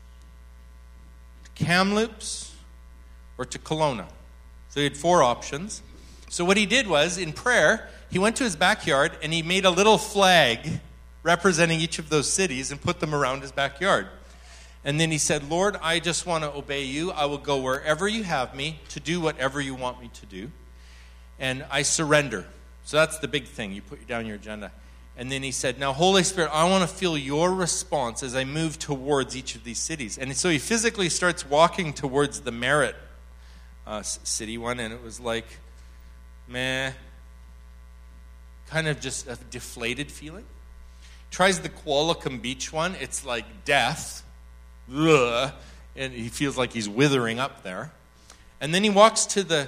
to Kamloops, or to Kelowna. So he had 4 options. So what he did was, in prayer, he went to his backyard and he made a little flag representing each of those cities and put them around his backyard. And then he said, Lord, I just want to obey you. I will go wherever you have me to do whatever you want me to do. And I surrender. So that's the big thing. You put down your agenda. And then he said, now, Holy Spirit, I want to feel your response as I move towards each of these cities. And so he physically starts walking towards the Merritt city one. And it was like, meh, kind of just a deflated feeling. Tries the Qualicum Beach one. It's like death. Ugh, and he feels like he's withering up there. And then he walks to the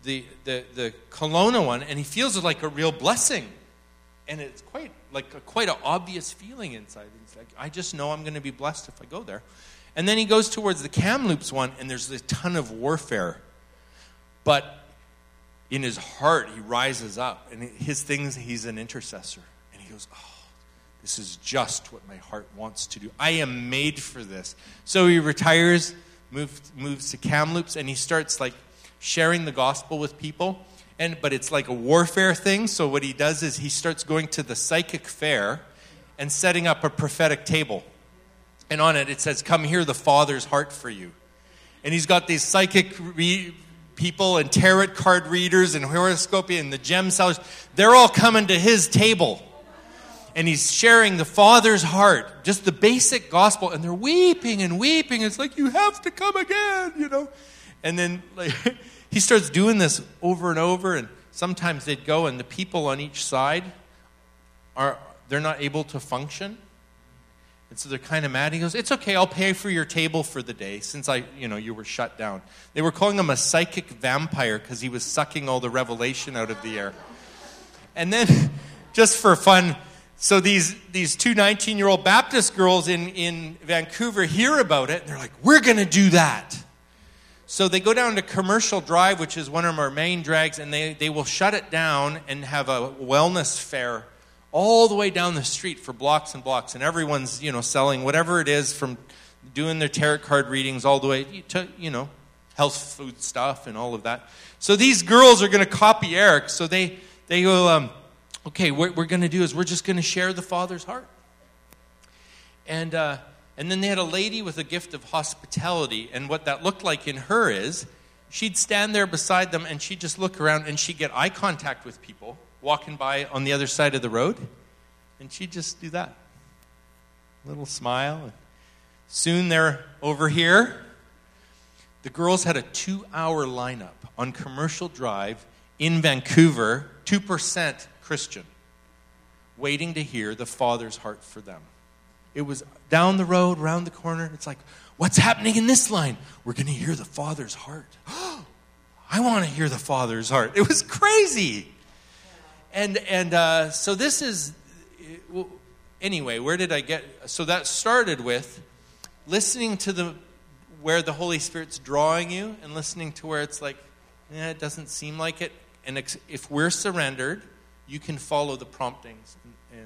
Kelowna one, and he feels like a real blessing. And it's quite an obvious feeling inside. He's like, I just know I'm going to be blessed if I go there. And then he goes towards the Kamloops one, and there's a ton of warfare. But in his heart, he rises up. And he's an intercessor. And he goes, oh, this is just what my heart wants to do. I am made for this. So he retires, moves to Kamloops, and he starts like sharing the gospel with people. But it's like a warfare thing. So what he does is he starts going to the psychic fair and setting up a prophetic table. And on it says, come hear the Father's heart for you. And he's got these psychic people and tarot card readers and horoscope and the gem sellers. They're all coming to his table. And he's sharing the Father's heart, just the basic gospel. And they're weeping and weeping. It's like, you have to come again, you know. And then he starts doing this over and over. And sometimes they'd go and the people on each side, they're not able to function. And so they're kind of mad. He goes, it's okay, I'll pay for your table for the day since you were shut down. They were calling him a psychic vampire because he was sucking all the revelation out of the air. And then, just for fun, so these two 19-year-old Baptist girls in Vancouver hear about it, and they're like, we're going to do that. So they go down to Commercial Drive, which is one of our main drags, and they will shut it down and have a wellness fair all the way down the street for blocks and blocks. And everyone's, selling whatever it is, from doing their tarot card readings all the way to, health food stuff and all of that. So these girls are going to copy Eric. So they go, okay, what we're going to do is we're just going to share the Father's heart. And then they had a lady with a gift of hospitality. And what that looked like in her is she'd stand there beside them and she'd just look around and she'd get eye contact with people walking by on the other side of the road. And she'd just do that. Little smile. And soon they're over here. The girls had a 2-hour lineup on Commercial Drive in Vancouver, 2% Christian, waiting to hear the Father's heart for them. It was down the road, around the corner. It's like, what's happening in this line? We're going to hear the Father's heart. I want to hear the Father's heart. It was crazy. And so this is, anyway, where did I get? So that started with listening to where the Holy Spirit's drawing you and listening to where it's like, it doesn't seem like it. And if we're surrendered, you can follow the promptings.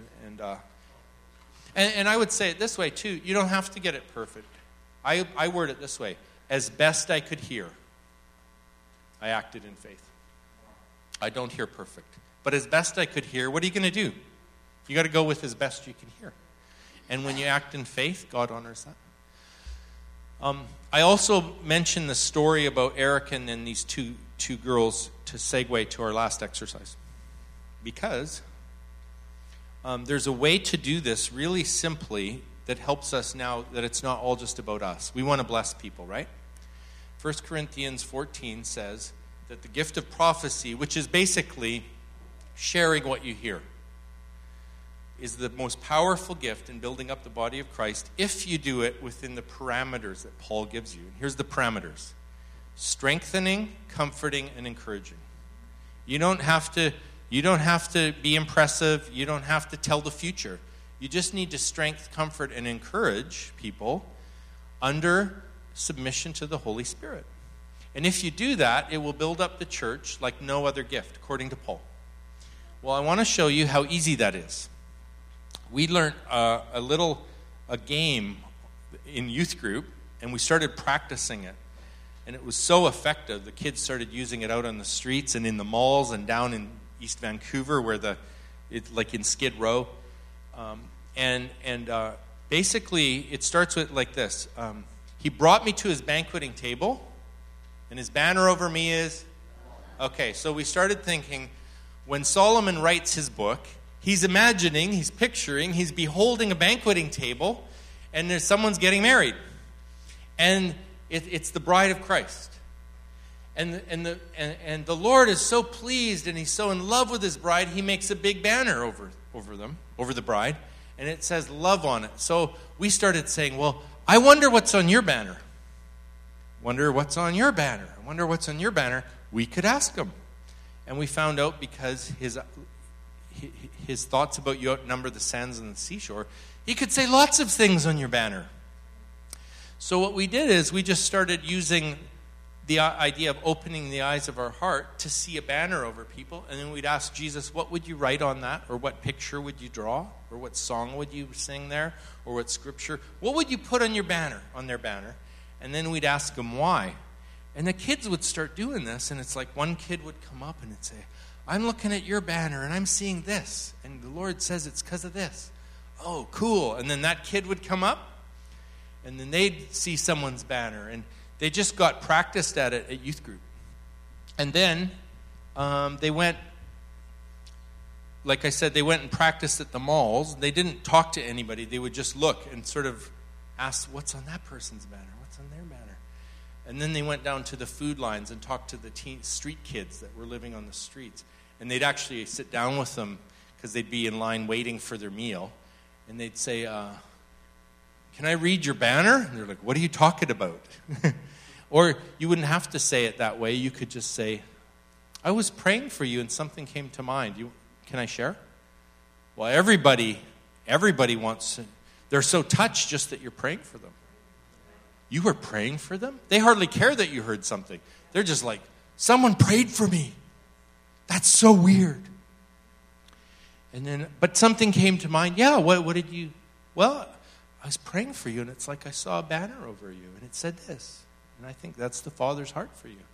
And I would say it this way, too. You don't have to get it perfect. I word it this way. As best I could hear, I acted in faith. I don't hear perfect. But as best I could hear, what are you going to do? You got to go with as best you can hear. And when you act in faith, God honors that. I also mentioned the story about Eric and then these two girls to segue to our last exercise. Because there's a way to do this really simply that helps us now that it's not all just about us. We want to bless people, right? 1 Corinthians 14 says that the gift of prophecy, which is basically sharing what you hear, is the most powerful gift in building up the body of Christ if you do it within the parameters that Paul gives you. And here's the parameters: strengthening, comforting, and encouraging. You don't have to be impressive. You don't have to tell the future. You just need to strengthen, comfort, and encourage people under submission to the Holy Spirit. And if you do that, it will build up the church like no other gift, according to Paul. Well, I want to show you how easy that is. We learned a game in youth group, and we started practicing it. And it was so effective, the kids started using it out on the streets and in the malls and down in East Vancouver, where like in Skid Row. Basically, it starts with like this. He brought me to his banqueting table, and his banner over me is... Okay, so we started thinking, when Solomon writes his book, he's imagining, he's picturing, he's beholding a banqueting table, and there's someone's getting married. And it's the bride of Christ. And the Lord is so pleased, and he's so in love with his bride, he makes a big banner over the bride, and it says love on it. So we started saying, well, I wonder what's on your banner. Wonder what's on your banner. I wonder what's on your banner. We could ask him. And we found out because his thoughts about you outnumber the sands on the seashore, he could say lots of things on your banner. So what we did is we just started using the idea of opening the eyes of our heart to see a banner over people, and then we'd ask Jesus, what would you write on that? Or what picture would you draw? Or what song would you sing there? Or what scripture? What would you put on your banner, on their banner? And then we'd ask them why. And the kids would start doing this, and it's like one kid would come up and it'd say, I'm looking at your banner, and I'm seeing this, and the Lord says it's because of this. Oh, cool. And then that kid would come up, and then they'd see someone's banner, and they just got practiced at it at youth group. And then they went, like I said, they went and practiced at the malls. They didn't talk to anybody. They would just look and sort of ask, what's on that person's banner? What's on their banner? And then they went down to the food lines and talked to the street kids that were living on the streets. And they'd actually sit down with them because they'd be in line waiting for their meal. And they'd say, can I read your banner? And they're like, what are you talking about? Or you wouldn't have to say it that way. You could just say, I was praying for you and something came to mind. Can I share? Well, everybody wants to. They're so touched just that you're praying for them. You were praying for them? They hardly care that you heard something. They're just like, someone prayed for me. That's so weird. And then, but something came to mind. Yeah, what did you? Well, I was praying for you, and it's like I saw a banner over you, and it said this. And I think that's the Father's heart for you.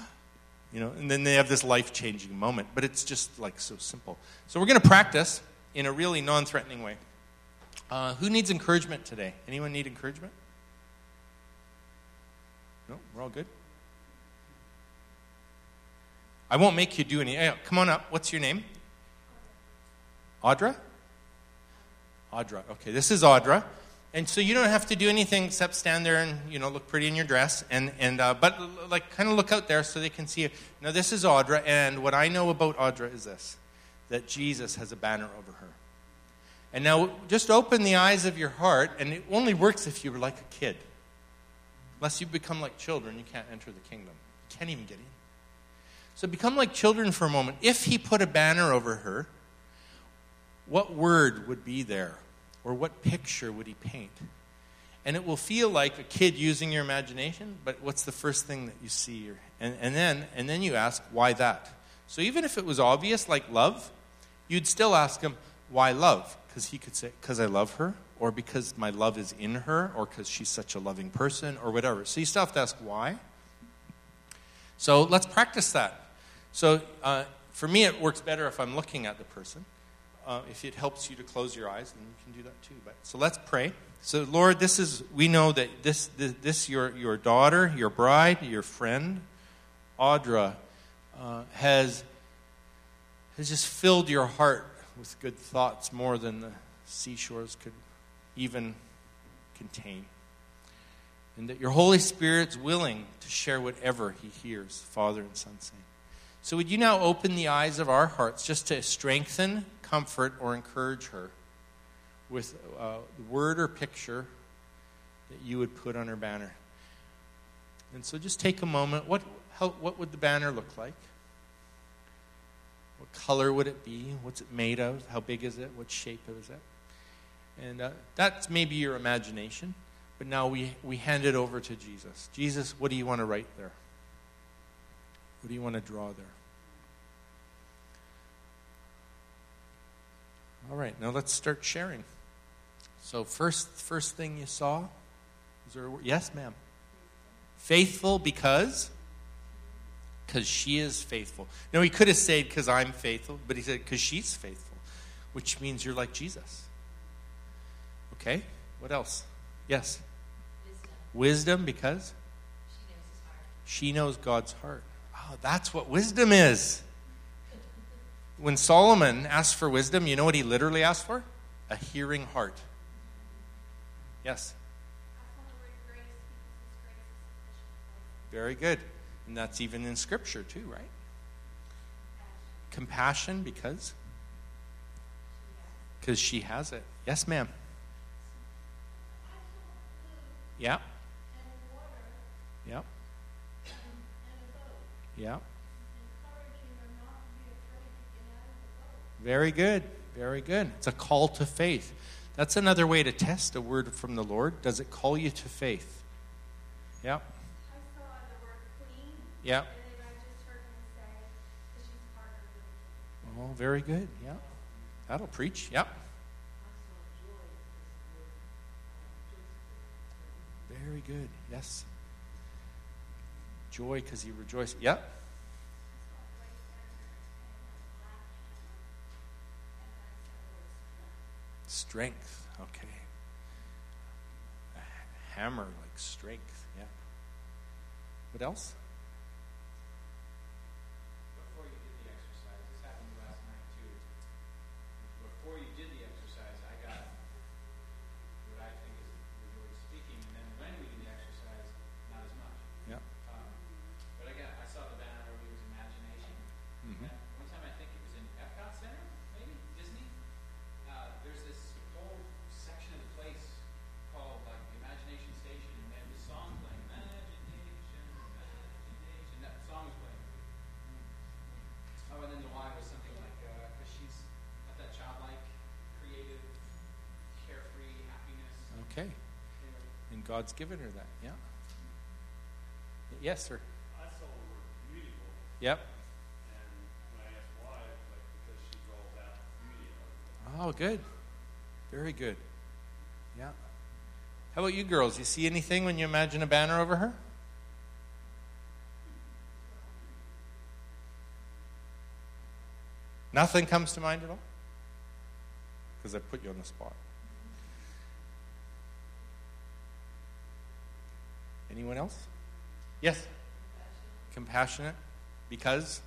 And then they have this life-changing moment. But it's just like so simple. So we're going to practice in a really non-threatening way. Who needs encouragement today? Anyone need encouragement? No? We're all good? I won't make you do any. Come on up. What's your name? Audra? Audra. Okay, this is Audra. And so you don't have to do anything except stand there and, look pretty in your dress. But like kind of look out there so they can see you. Now, this is Audra, and what I know about Audra is this, that Jesus has a banner over her. And now just open the eyes of your heart, and it only works if you're like a kid. Unless you become like children, you can't enter the kingdom. You can't even get in. So become like children for a moment. If he put a banner over her, what word would be there? Or what picture would he paint? And it will feel like a kid using your imagination, but what's the first thing that you see? And then you ask, why that? So even if it was obvious, like love, you'd still ask him, why love? Because he could say, because I love her, or because my love is in her, or because she's such a loving person, or whatever. So you still have to ask why. So let's practice that. So for me, it works better if I'm looking at the person. If it helps you to close your eyes, then you can do that too. So let's pray. So Lord, we know that this your daughter, your bride, your friend, Audra, has just filled your heart with good thoughts more than the seashores could even contain. And that your Holy Spirit's willing to share whatever he hears Father and Son saying. So would you now open the eyes of our hearts just to strengthen, comfort, or encourage her with the word or picture that you would put on her banner. And so just take a moment. What would the banner look like? What color would it be? What's it made of? How big is it? What shape is it? And that's maybe your imagination. But now we hand it over to Jesus. Jesus, what do you want to write there? What do you want to draw there? All right, now let's start sharing. So first thing you saw, is there a word? Yes, ma'am. Faithful because she is faithful. No, he could have said because I'm faithful, but he said because she's faithful, which means you're like Jesus. Okay, what else? Yes. Wisdom because she knows God's heart. Oh, that's what wisdom is. When Solomon asked for wisdom, you know what he literally asked for? A hearing heart. Yes. Very good. And that's even in Scripture too, right? Compassion because she has it. Yes, ma'am. Yeah. Yeah. Yeah. Very good. Very good. It's a call to faith. That's another way to test a word from the Lord. Does it call you to faith? Yeah. I saw the word clean. Yeah. And then I just heard him say that she's part of the Oh, very good. Yeah. That'll preach. Yeah. Very good. Yes. Joy because he rejoiced. Yeah. Strength. Okay. A hammer like strength. Yeah. What else? Before you did the exercise, this happened last night too. Before you did the exercise, I got what I think is the Lord speaking, and then when we did the exercise, not as much. Yeah. But I saw the banner where it was imagination. Mm-hmm. And one time I think it was in Epcot Center, maybe Disney. There's this whole section of the place called like the Imagination Station, and they have this song playing, Imagination. That song was playing. Oh, and then the why was something like, because she's got that childlike, creative, carefree happiness. Okay. And God's given her that. Yeah. Yes, sir. I saw the word beautiful, Yep. and when I asked why, it was like because she's all about beauty and art. Oh, good. Very good. Yeah. How about you girls? You see anything when you imagine a banner over her? Nothing comes to mind at all? Because I put you on the spot. Anyone else? Yes? Compassionate? Because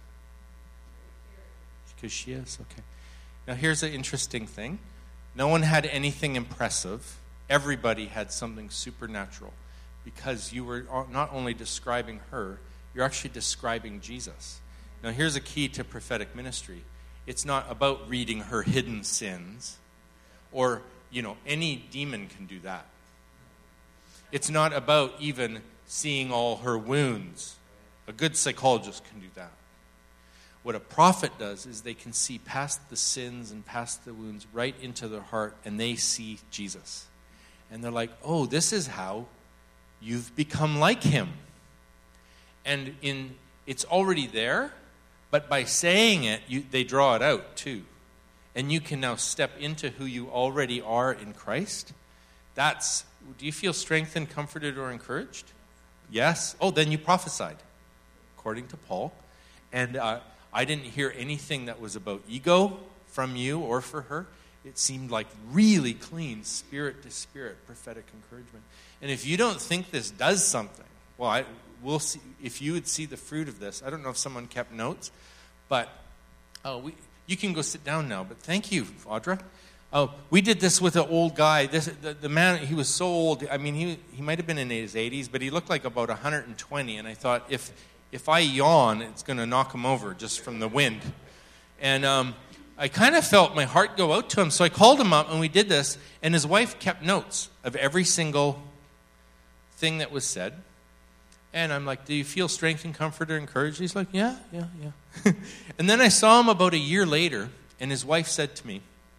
she is? Okay. Now here's an interesting thing. No one had anything impressive. Everybody had something supernatural. Because you were not only describing her, you're actually describing Jesus. Now here's a key to prophetic ministry. It's not about reading her hidden sins. Or, any demon can do that. It's not about even seeing all her wounds. A good psychologist can do that. What a prophet does is they can see past the sins and past the wounds right into their heart, and they see Jesus. And they're like, oh, this is how you've become like him. And it's already there, but by saying it, they draw it out too. And you can now step into who you already are in Christ. Do you feel strengthened, comforted, or encouraged? Yes? Oh, then you prophesied, according to Paul. And I didn't hear anything that was about ego from you or for her. It seemed like really clean, spirit to spirit, prophetic encouragement. And if you don't think this does something, well, we'll see. If you would see the fruit of this, I don't know if someone kept notes, but you can go sit down now. But thank you, Audra. Oh, we did this with an old guy. The man, he was so old. I mean, he might have been in his 80s, but he looked like about 120. And I thought, if I yawn, it's going to knock him over just from the wind. And I kind of felt my heart go out to him. So I called him up, and we did this. And his wife kept notes of every single thing that was said. And I'm like, do you feel strength and comfort or encouraged? He's like, yeah. And then I saw him about a year later, and his wife said to me,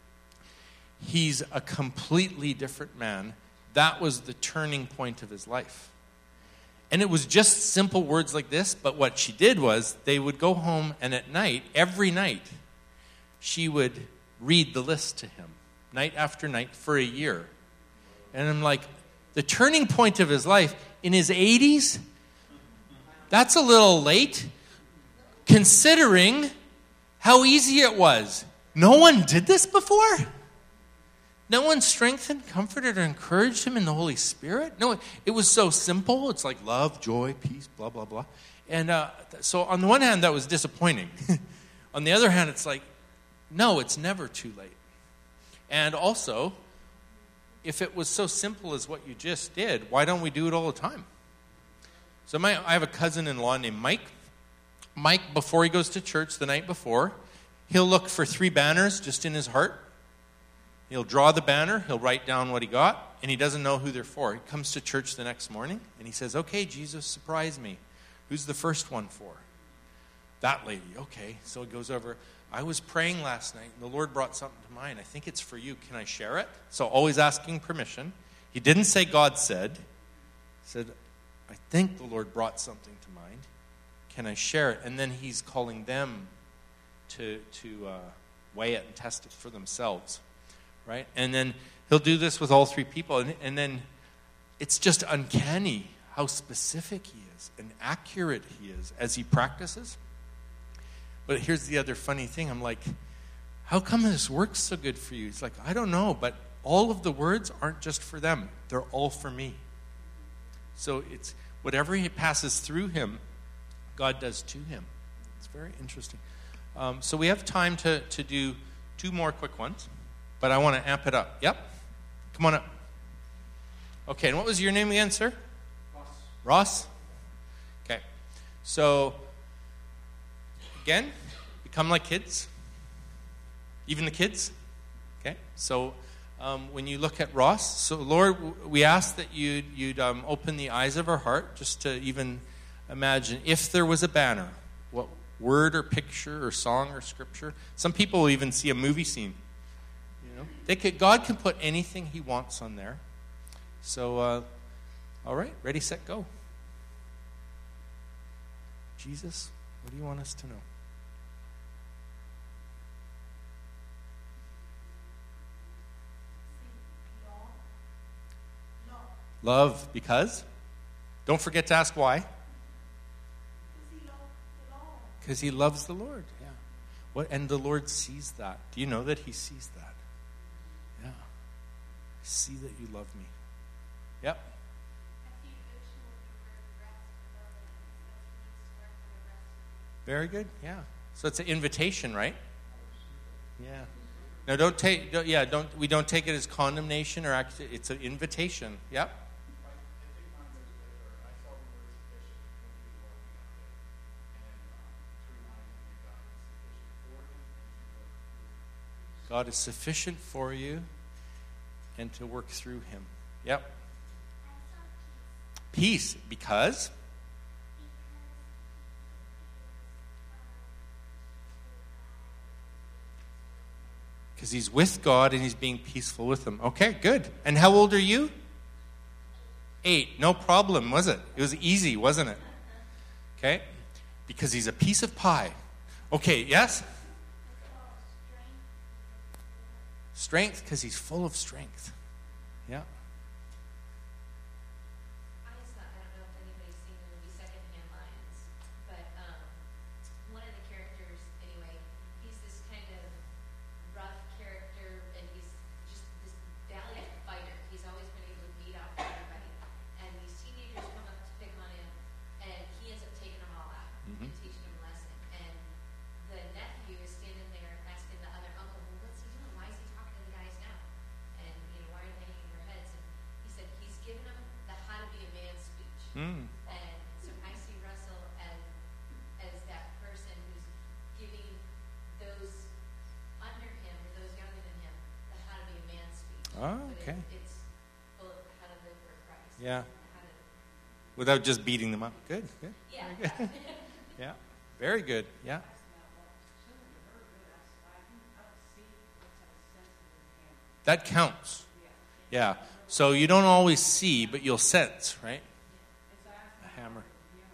he's a completely different man. That was the turning point of his life. And it was just simple words like this, but what she did was they would go home, and at night, every night, she would read the list to him, night after night, for a year. And I'm like, the turning point of his life, in his 80s, that's a little late, considering how easy it was. No one did this before? No one strengthened, comforted, or encouraged him in the Holy Spirit? No, it was so simple. It's like love, joy, peace, blah, blah, blah. And so on the one hand, that was disappointing. On the other hand, it's like, no, it's never too late. And also, if it was so simple as what you just did, why don't we do it all the time? So I have a cousin-in-law named Mike. Mike, before he goes to church the night before, he'll look for 3 banners just in his heart. He'll draw the banner, he'll write down what he got, and he doesn't know who they're for. He comes to church the next morning, and he says, okay, Jesus, surprise me. Who's the first one for? That lady. Okay, so he goes over. I was praying last night, and the Lord brought something to mind. I think it's for you. Can I share it? So always asking permission. He didn't say God said. He said, I think the Lord brought something to mind. Can I share it? And then he's calling them to weigh it and test it for themselves. Right? And then he'll do this with all 3 people. And then it's just uncanny how specific he is and accurate he is as he practices. But here's the other funny thing. I'm like, how come this works so good for you? He's like, I don't know, but all of the words aren't just for them. They're all for me. So it's whatever he passes through him, God does to him. It's very interesting. So we have time to do 2 more quick ones. But I want to amp it up. Yep. Come on up. Okay, and what was your name again, sir? Ross? Okay. So, again, become like kids. Even the kids. Okay. So, when you look at Ross, so Lord, we ask that you'd open the eyes of our heart just to even imagine if there was a banner, what word or picture or song or scripture. Some people will even see a movie scene. God can put anything he wants on there. So, all right, ready, set, go. Jesus, what do you want us to know? Love, because? Don't forget to ask why. Because he loves the Lord, yeah. What? And the Lord sees that. Do you know that he sees that? Yeah. I see that you love me. Yep. Very good, yeah. So it's an invitation, right? Yeah. No, we don't take it as condemnation or it's an invitation. Yep. God is sufficient for you and to work through him. Yep. Peace, because? Because he's with God and he's being peaceful with him. Okay, good. And how old are you? 8. No problem, was it? It was easy, wasn't it? Okay. Because he's a piece of pie. Okay, yes? Strength, because he's full of strength. Yeah. I don't know if anybody's seen the movie Secondhand Lions, but one of the characters, anyway, he's this kind of rough character, and he's just this valiant fighter. He's always been able to beat out everybody. And these teenagers come up to pick on him, and he ends up taking them all out and teaching them a lesson. And the nephew is standing there asking the other uncle, well, what's he doing? Why is he talking to the guys now? Okay. It's how to live for Christ. Yeah. How to, Without just beating them up. Good. yeah. Yeah. Very good. Yeah. That counts. Yeah. So you don't always see, but you'll sense, right? A hammer.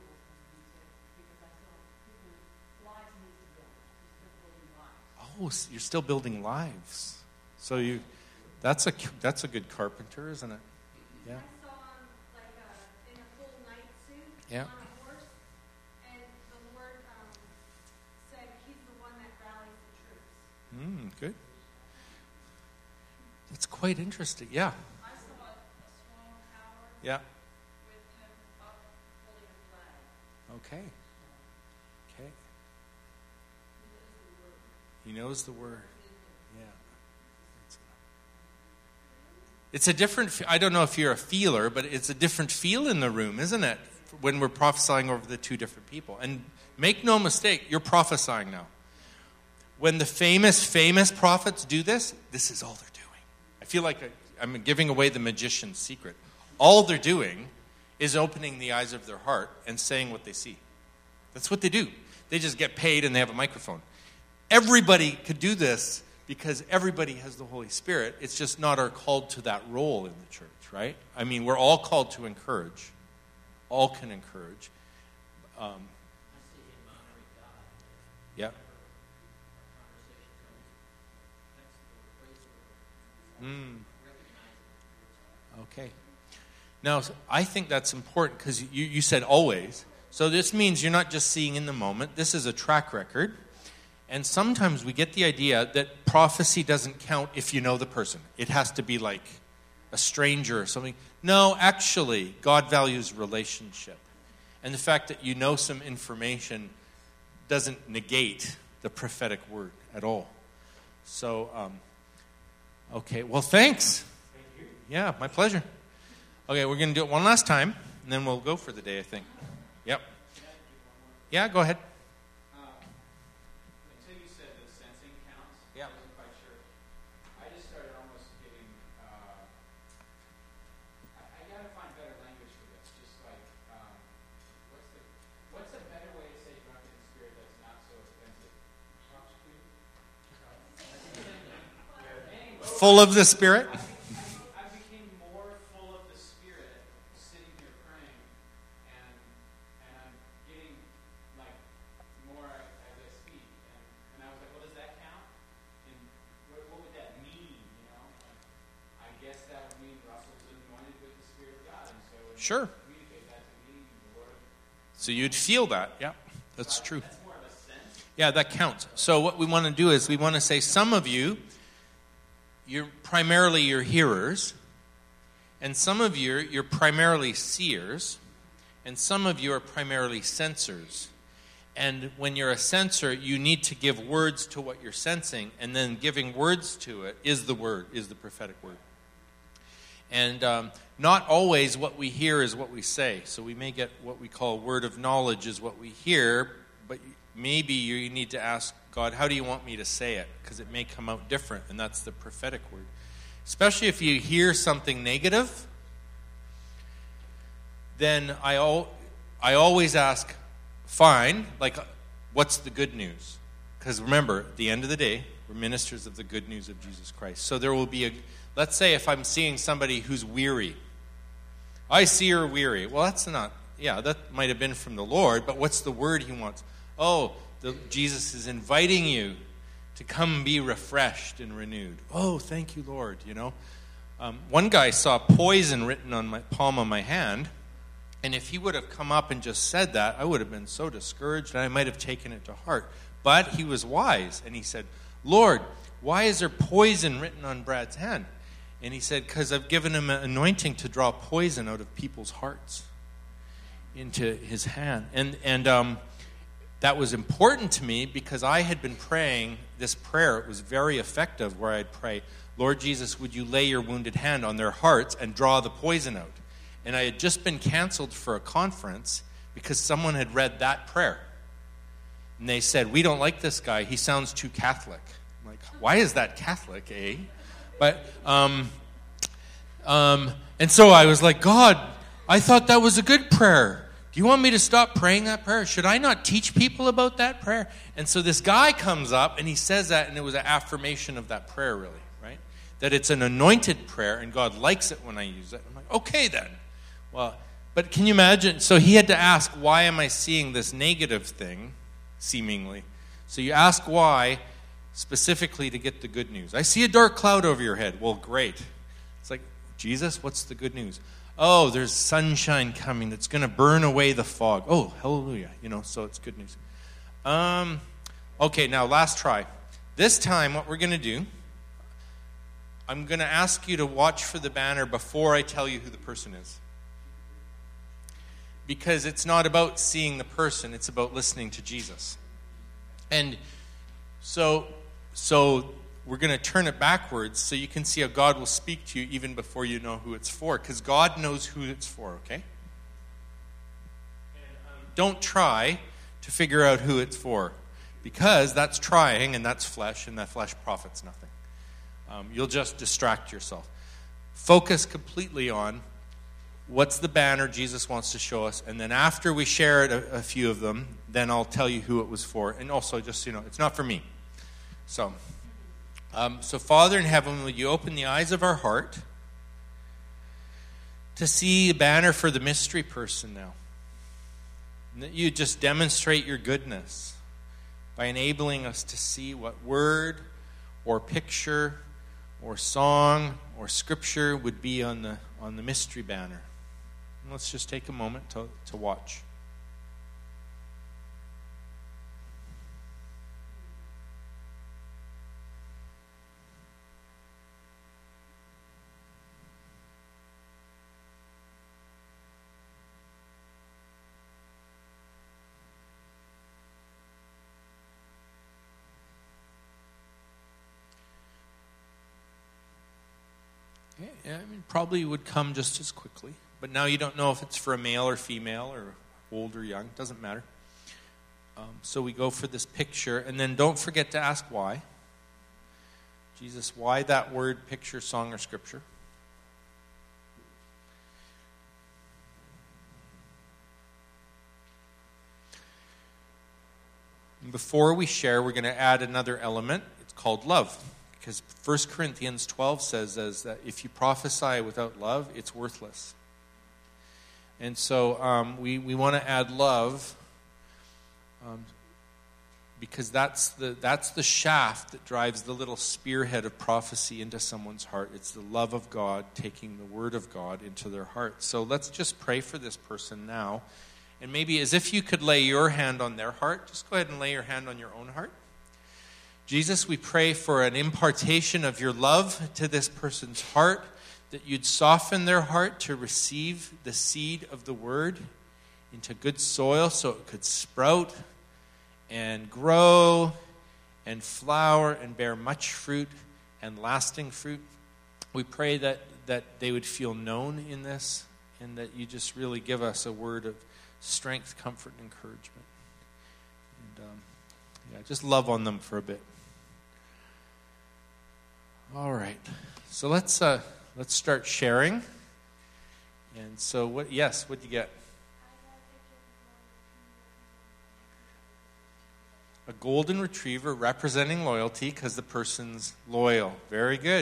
Oh, so you're still building lives. So that's a good carpenter, isn't it? Yeah. I saw him in a full night suit Yeah. on a horse, and the Lord said he's the one that rallies the troops. Good. That's quite interesting. Yeah. I saw a strong tower Yeah. with him up holding a flag. Okay. Okay. He knows the word. Yeah. It's a different, I don't know if you're a feeler, but it's a different feel in the room, isn't it? When we're prophesying over the two different people. And make no mistake, you're prophesying now. When the famous prophets do this, this is all they're doing. I feel like I'm giving away the magician's secret. All they're doing is opening the eyes of their heart and saying what they see. That's what they do. They just get paid and they have a microphone. Everybody could do this because everybody has the Holy Spirit. It's just not our called to that role in the church, right? I mean, we're all called to encourage. All can encourage. Yeah. Okay. Now, I think that's important because you said always. So this means you're not just seeing in the moment. This is a track record. And sometimes we get the idea that prophecy doesn't count if you know the person. It has to be like a stranger or something. No, actually, God values relationship. And the fact that you know some information doesn't negate the prophetic word at all. So, okay, well, thanks. Thank you. Yeah, my pleasure. Okay, we're going to do it one last time, and then we'll go for the day, I think. Yep. Yeah, go ahead. Until you said that sensing counts, Yeah. I wasn't quite sure. I just started almost getting, I got to find better language for this. Just like, what's a better way to say drunken in spirit that's not so offensive? Full of the Spirit? I became more full of the Spirit sitting here praying, and I'm getting like more as I speak, and I was like, well, does that count? And what would that mean? You know, I guess that would mean Russell's anointed with the Spirit of God, and so when Sure. you communicate that to me, the Lord. So you'd feel that. Yeah, that's true. That's more of a sense. Yeah, that counts. So what we want to do is we want to say some of you, you're primarily your hearers, and some of you, you're primarily seers, and some of you are primarily sensors. And when you're a sensor, you need to give words to what you're sensing, and then giving words to it is the word, is the prophetic word. And not always what we hear is what we say. So we may get what we call word of knowledge is what we hear, but maybe you need to ask God, how do you want me to say it? Because it may come out different, and that's the prophetic word. Especially if you hear something negative, then I always ask, fine, like, what's the good news? Because remember, at the end of the day, we're ministers of the good news of Jesus Christ. So there will be let's say if I'm seeing somebody who's weary. I see her weary. Well, that's not, that might have been from the Lord, but what's the word he wants? Oh, Jesus is inviting you to come be refreshed and renewed. Oh, thank you, Lord, you know. One guy saw poison written on my palm of my hand, and if he would have come up and just said that, I would have been so discouraged, and I might have taken it to heart. But he was wise, and he said, Lord, why is there poison written on Brad's hand? And he said, because I've given him an anointing to draw poison out of people's hearts into his hand. And that was important to me because I had been praying this prayer. It was very effective where I'd pray, Lord Jesus, would you lay your wounded hand on their hearts and draw the poison out? And I had just been canceled for a conference because someone had read that prayer. And they said, we don't like this guy. He sounds too Catholic. I'm like, why is that Catholic, eh? But And so I was like, God, I thought that was a good prayer. Do you want me to stop praying that prayer? Should I not teach people about that prayer? And so this guy comes up and he says that, and it was an affirmation of that prayer, really, right? That it's an anointed prayer, and God likes it when I use it. I'm like, okay then. Well, but can you imagine? So he had to ask, why am I seeing this negative thing, seemingly? So you ask why, specifically to get the good news. I see a dark cloud over your head. Well, great. It's like, Jesus, what's the good news? Oh, there's sunshine coming that's going to burn away the fog. Oh, hallelujah. So it's good news. Okay, now last try. This time what we're going to do, I'm going to ask you to watch for the banner before I tell you who the person is. Because it's not about seeing the person, it's about listening to Jesus. And so we're going to turn it backwards so you can see how God will speak to you even before you know who it's for. Because God knows who it's for, okay? And don't try to figure out who it's for. Because that's trying, and that's flesh, and that flesh profits nothing. You'll just distract yourself. Focus completely on what's the banner Jesus wants to show us. And then after we share it, a few of them, then I'll tell you who it was for. And also, just so you know, it's not for me. So Father in heaven, will you open the eyes of our heart to see a banner for the mystery person now? And that you just demonstrate your goodness by enabling us to see what word or picture or song or scripture would be on the mystery banner. And let's just take a moment to watch. Probably would come just as quickly. But now you don't know if it's for a male or female or old or young. Doesn't matter. So we go for this picture. And then don't forget to ask why. Jesus, why that word, picture, song, or scripture? And before we share, we're going to add another element. It's called love. Because 1 Corinthians 12 says that if you prophesy without love, it's worthless. And so we want to add love because that's the shaft that drives the little spearhead of prophecy into someone's heart. It's the love of God taking the word of God into their heart. So let's just pray for this person now. And maybe as if you could lay your hand on their heart, just go ahead and lay your hand on your own heart. Jesus, we pray for an impartation of your love to this person's heart, that you'd soften their heart to receive the seed of the word into good soil so it could sprout and grow and flower and bear much fruit and lasting fruit. We pray that they would feel known in this and that you just really give us a word of strength, comfort, and encouragement. And just love on them for a bit. All right, so let's start sharing. And so, what'd you get? A golden retriever representing loyalty because the person's loyal. Very good.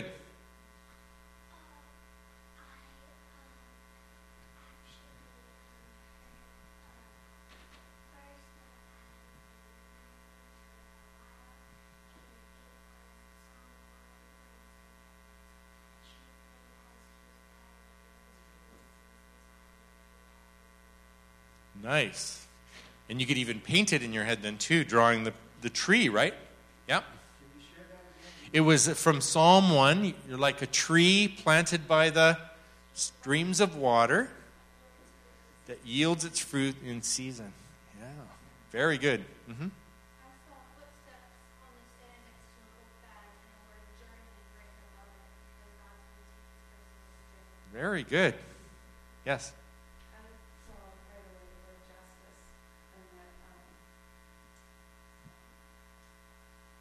Nice. And you could even paint it in your head then too, drawing the tree, right? Yep. It was from Psalm 1. You're like a tree planted by the streams of water that yields its fruit in season. Yeah. Very good. Mm-hmm. Very good. Yes.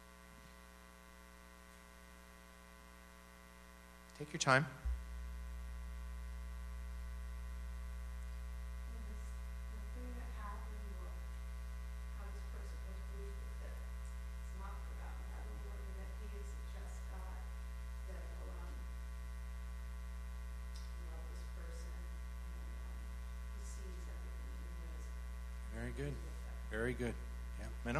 Take your time. good. Very good. Yeah. Menno?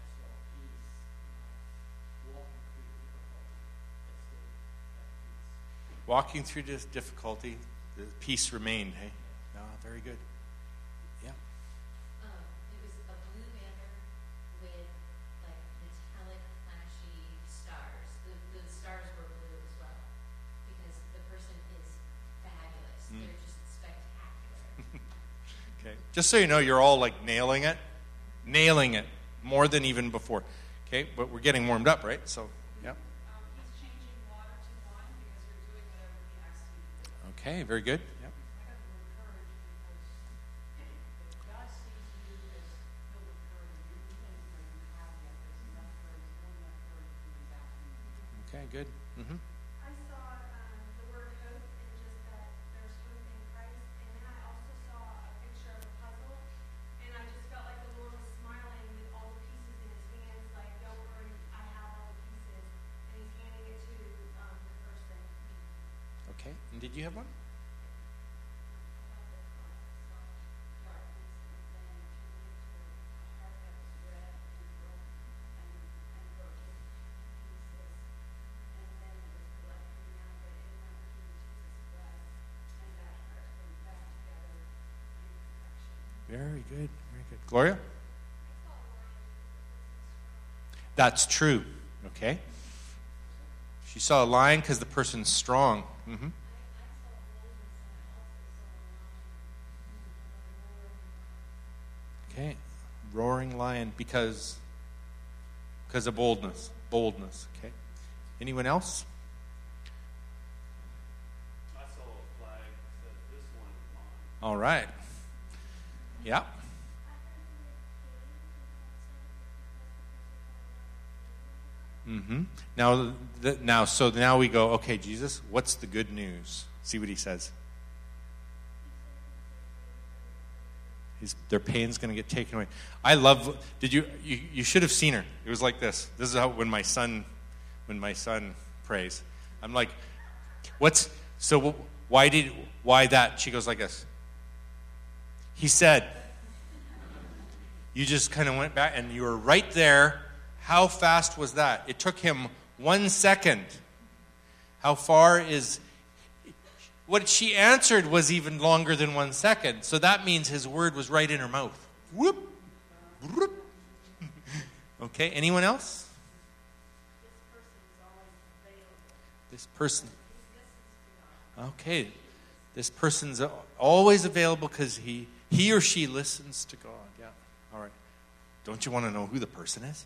Walking through this difficulty, the peace remained, hey? No, very good. Yeah. It was a blue banner with like metallic flashy stars. The stars were blue as well because the person is fabulous. They're just spectacular. Okay. Just so you know, you're all like nailing it more than even before. Okay, but we're getting warmed up, right? So, yeah. He's changing water to wine because you're doing whatever he asks you to do. Okay, very good. Yeah. I got a little courage because God sees you as filled with courage. You think that you have yet. There's enough courage, more enough courage for his afternoon. Okay, good. Mm-hmm. I saw the word hope and just that there's hope in Christ. And then I also saw a picture of a puzzle. And I just felt like the Lord was smiling with all the pieces in his hands, like, don't worry, I have all the pieces. And he's handing it to the person. Okay, and did you have one? Very good, very good. Gloria? That's true, okay? She saw a lion because the person's strong. Mm-hmm. Okay, roaring lion because of boldness. Boldness, okay. Anyone else? I saw a flag that said, "This one is mine." All right. Yeah. Mm-hmm. Now we go, okay, Jesus, what's the good news? See what he says. Their pain's going to get taken away. I love, you should have seen her. It was like this. This is how, when my son prays. I'm like, why that? She goes like this. He said, you just kind of went back and you were right there. How fast was that? It took him 1 second. How far is... What she answered was even longer than 1 second. So that means his word was right in her mouth. Whoop. Whoop. Okay, anyone else? This person. Okay, this person's always available because he or she listens to God. Yeah, all right. Don't you want to know who the person is?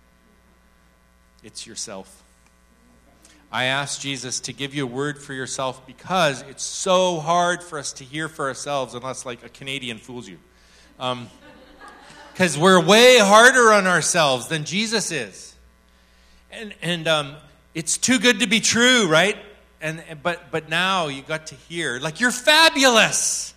It's yourself. I asked Jesus to give you a word for yourself because it's so hard for us to hear for ourselves unless like a Canadian fools you. Because we're way harder on ourselves than Jesus is. And it's too good to be true, right? But now you got to hear, like, you're fabulous.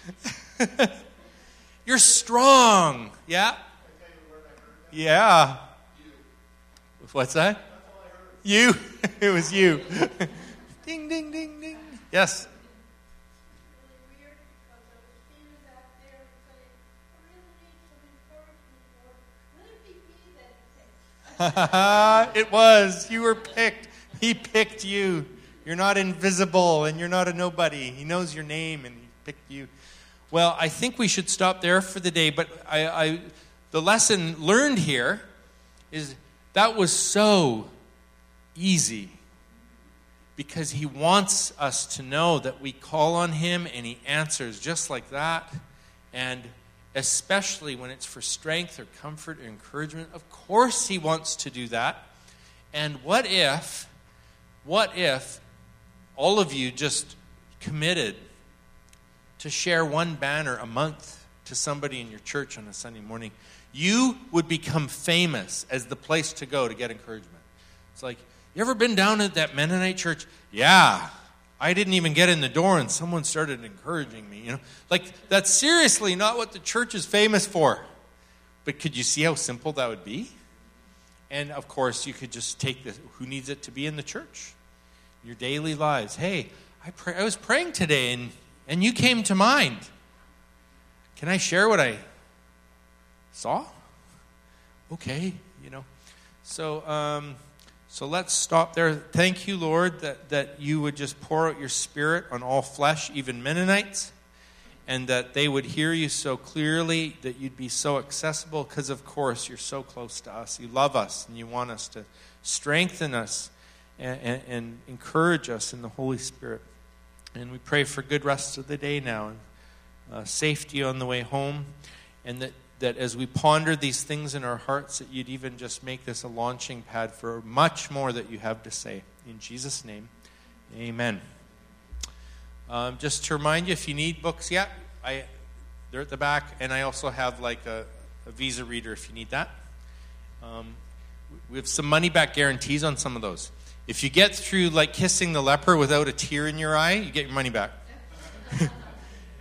You're strong. Yeah? Yeah. What's that? You. It was you. Ding, ding, ding, ding. Yes. Really weird because I was standing out there and saying, I really need some encouragement, Lord. Would it be me that It was. You were picked. He picked you. You're not invisible and you're not a nobody. He knows your name and he picked you. Well, I think we should stop there for the day, but the lesson learned here is that was so easy because he wants us to know that we call on him and he answers just like that. And especially when it's for strength or comfort or encouragement, of course he wants to do that. And what if all of you just committed to share one banner a month to somebody in your church on a Sunday morning? You would become famous as the place to go to get encouragement. It's like, you ever been down at that Mennonite church? Yeah. I didn't even get in the door and someone started encouraging me. Like, that's seriously not what the church is famous for. But could you see how simple that would be? And of course, you could just take this. Who needs it to be in the church? Your daily lives. Hey, I was praying today and you came to mind. Can I share what I Saw? Okay, So let's stop there. Thank you, Lord, that you would just pour out your Spirit on all flesh, even Mennonites, and that they would hear you so clearly, that you'd be so accessible, because, of course, you're so close to us. You love us, and you want us to strengthen us and encourage us in the Holy Spirit. And we pray for good rest of the day now, and safety on the way home, and that as we ponder these things in our hearts, that you'd even just make this a launching pad for much more that you have to say. In Jesus' name, amen. Just to remind you, if you need books, they're at the back, and I also have like a Visa reader if you need that. We have some money-back guarantees on some of those. If you get through like Kissing the Leper without a tear in your eye, you get your money back.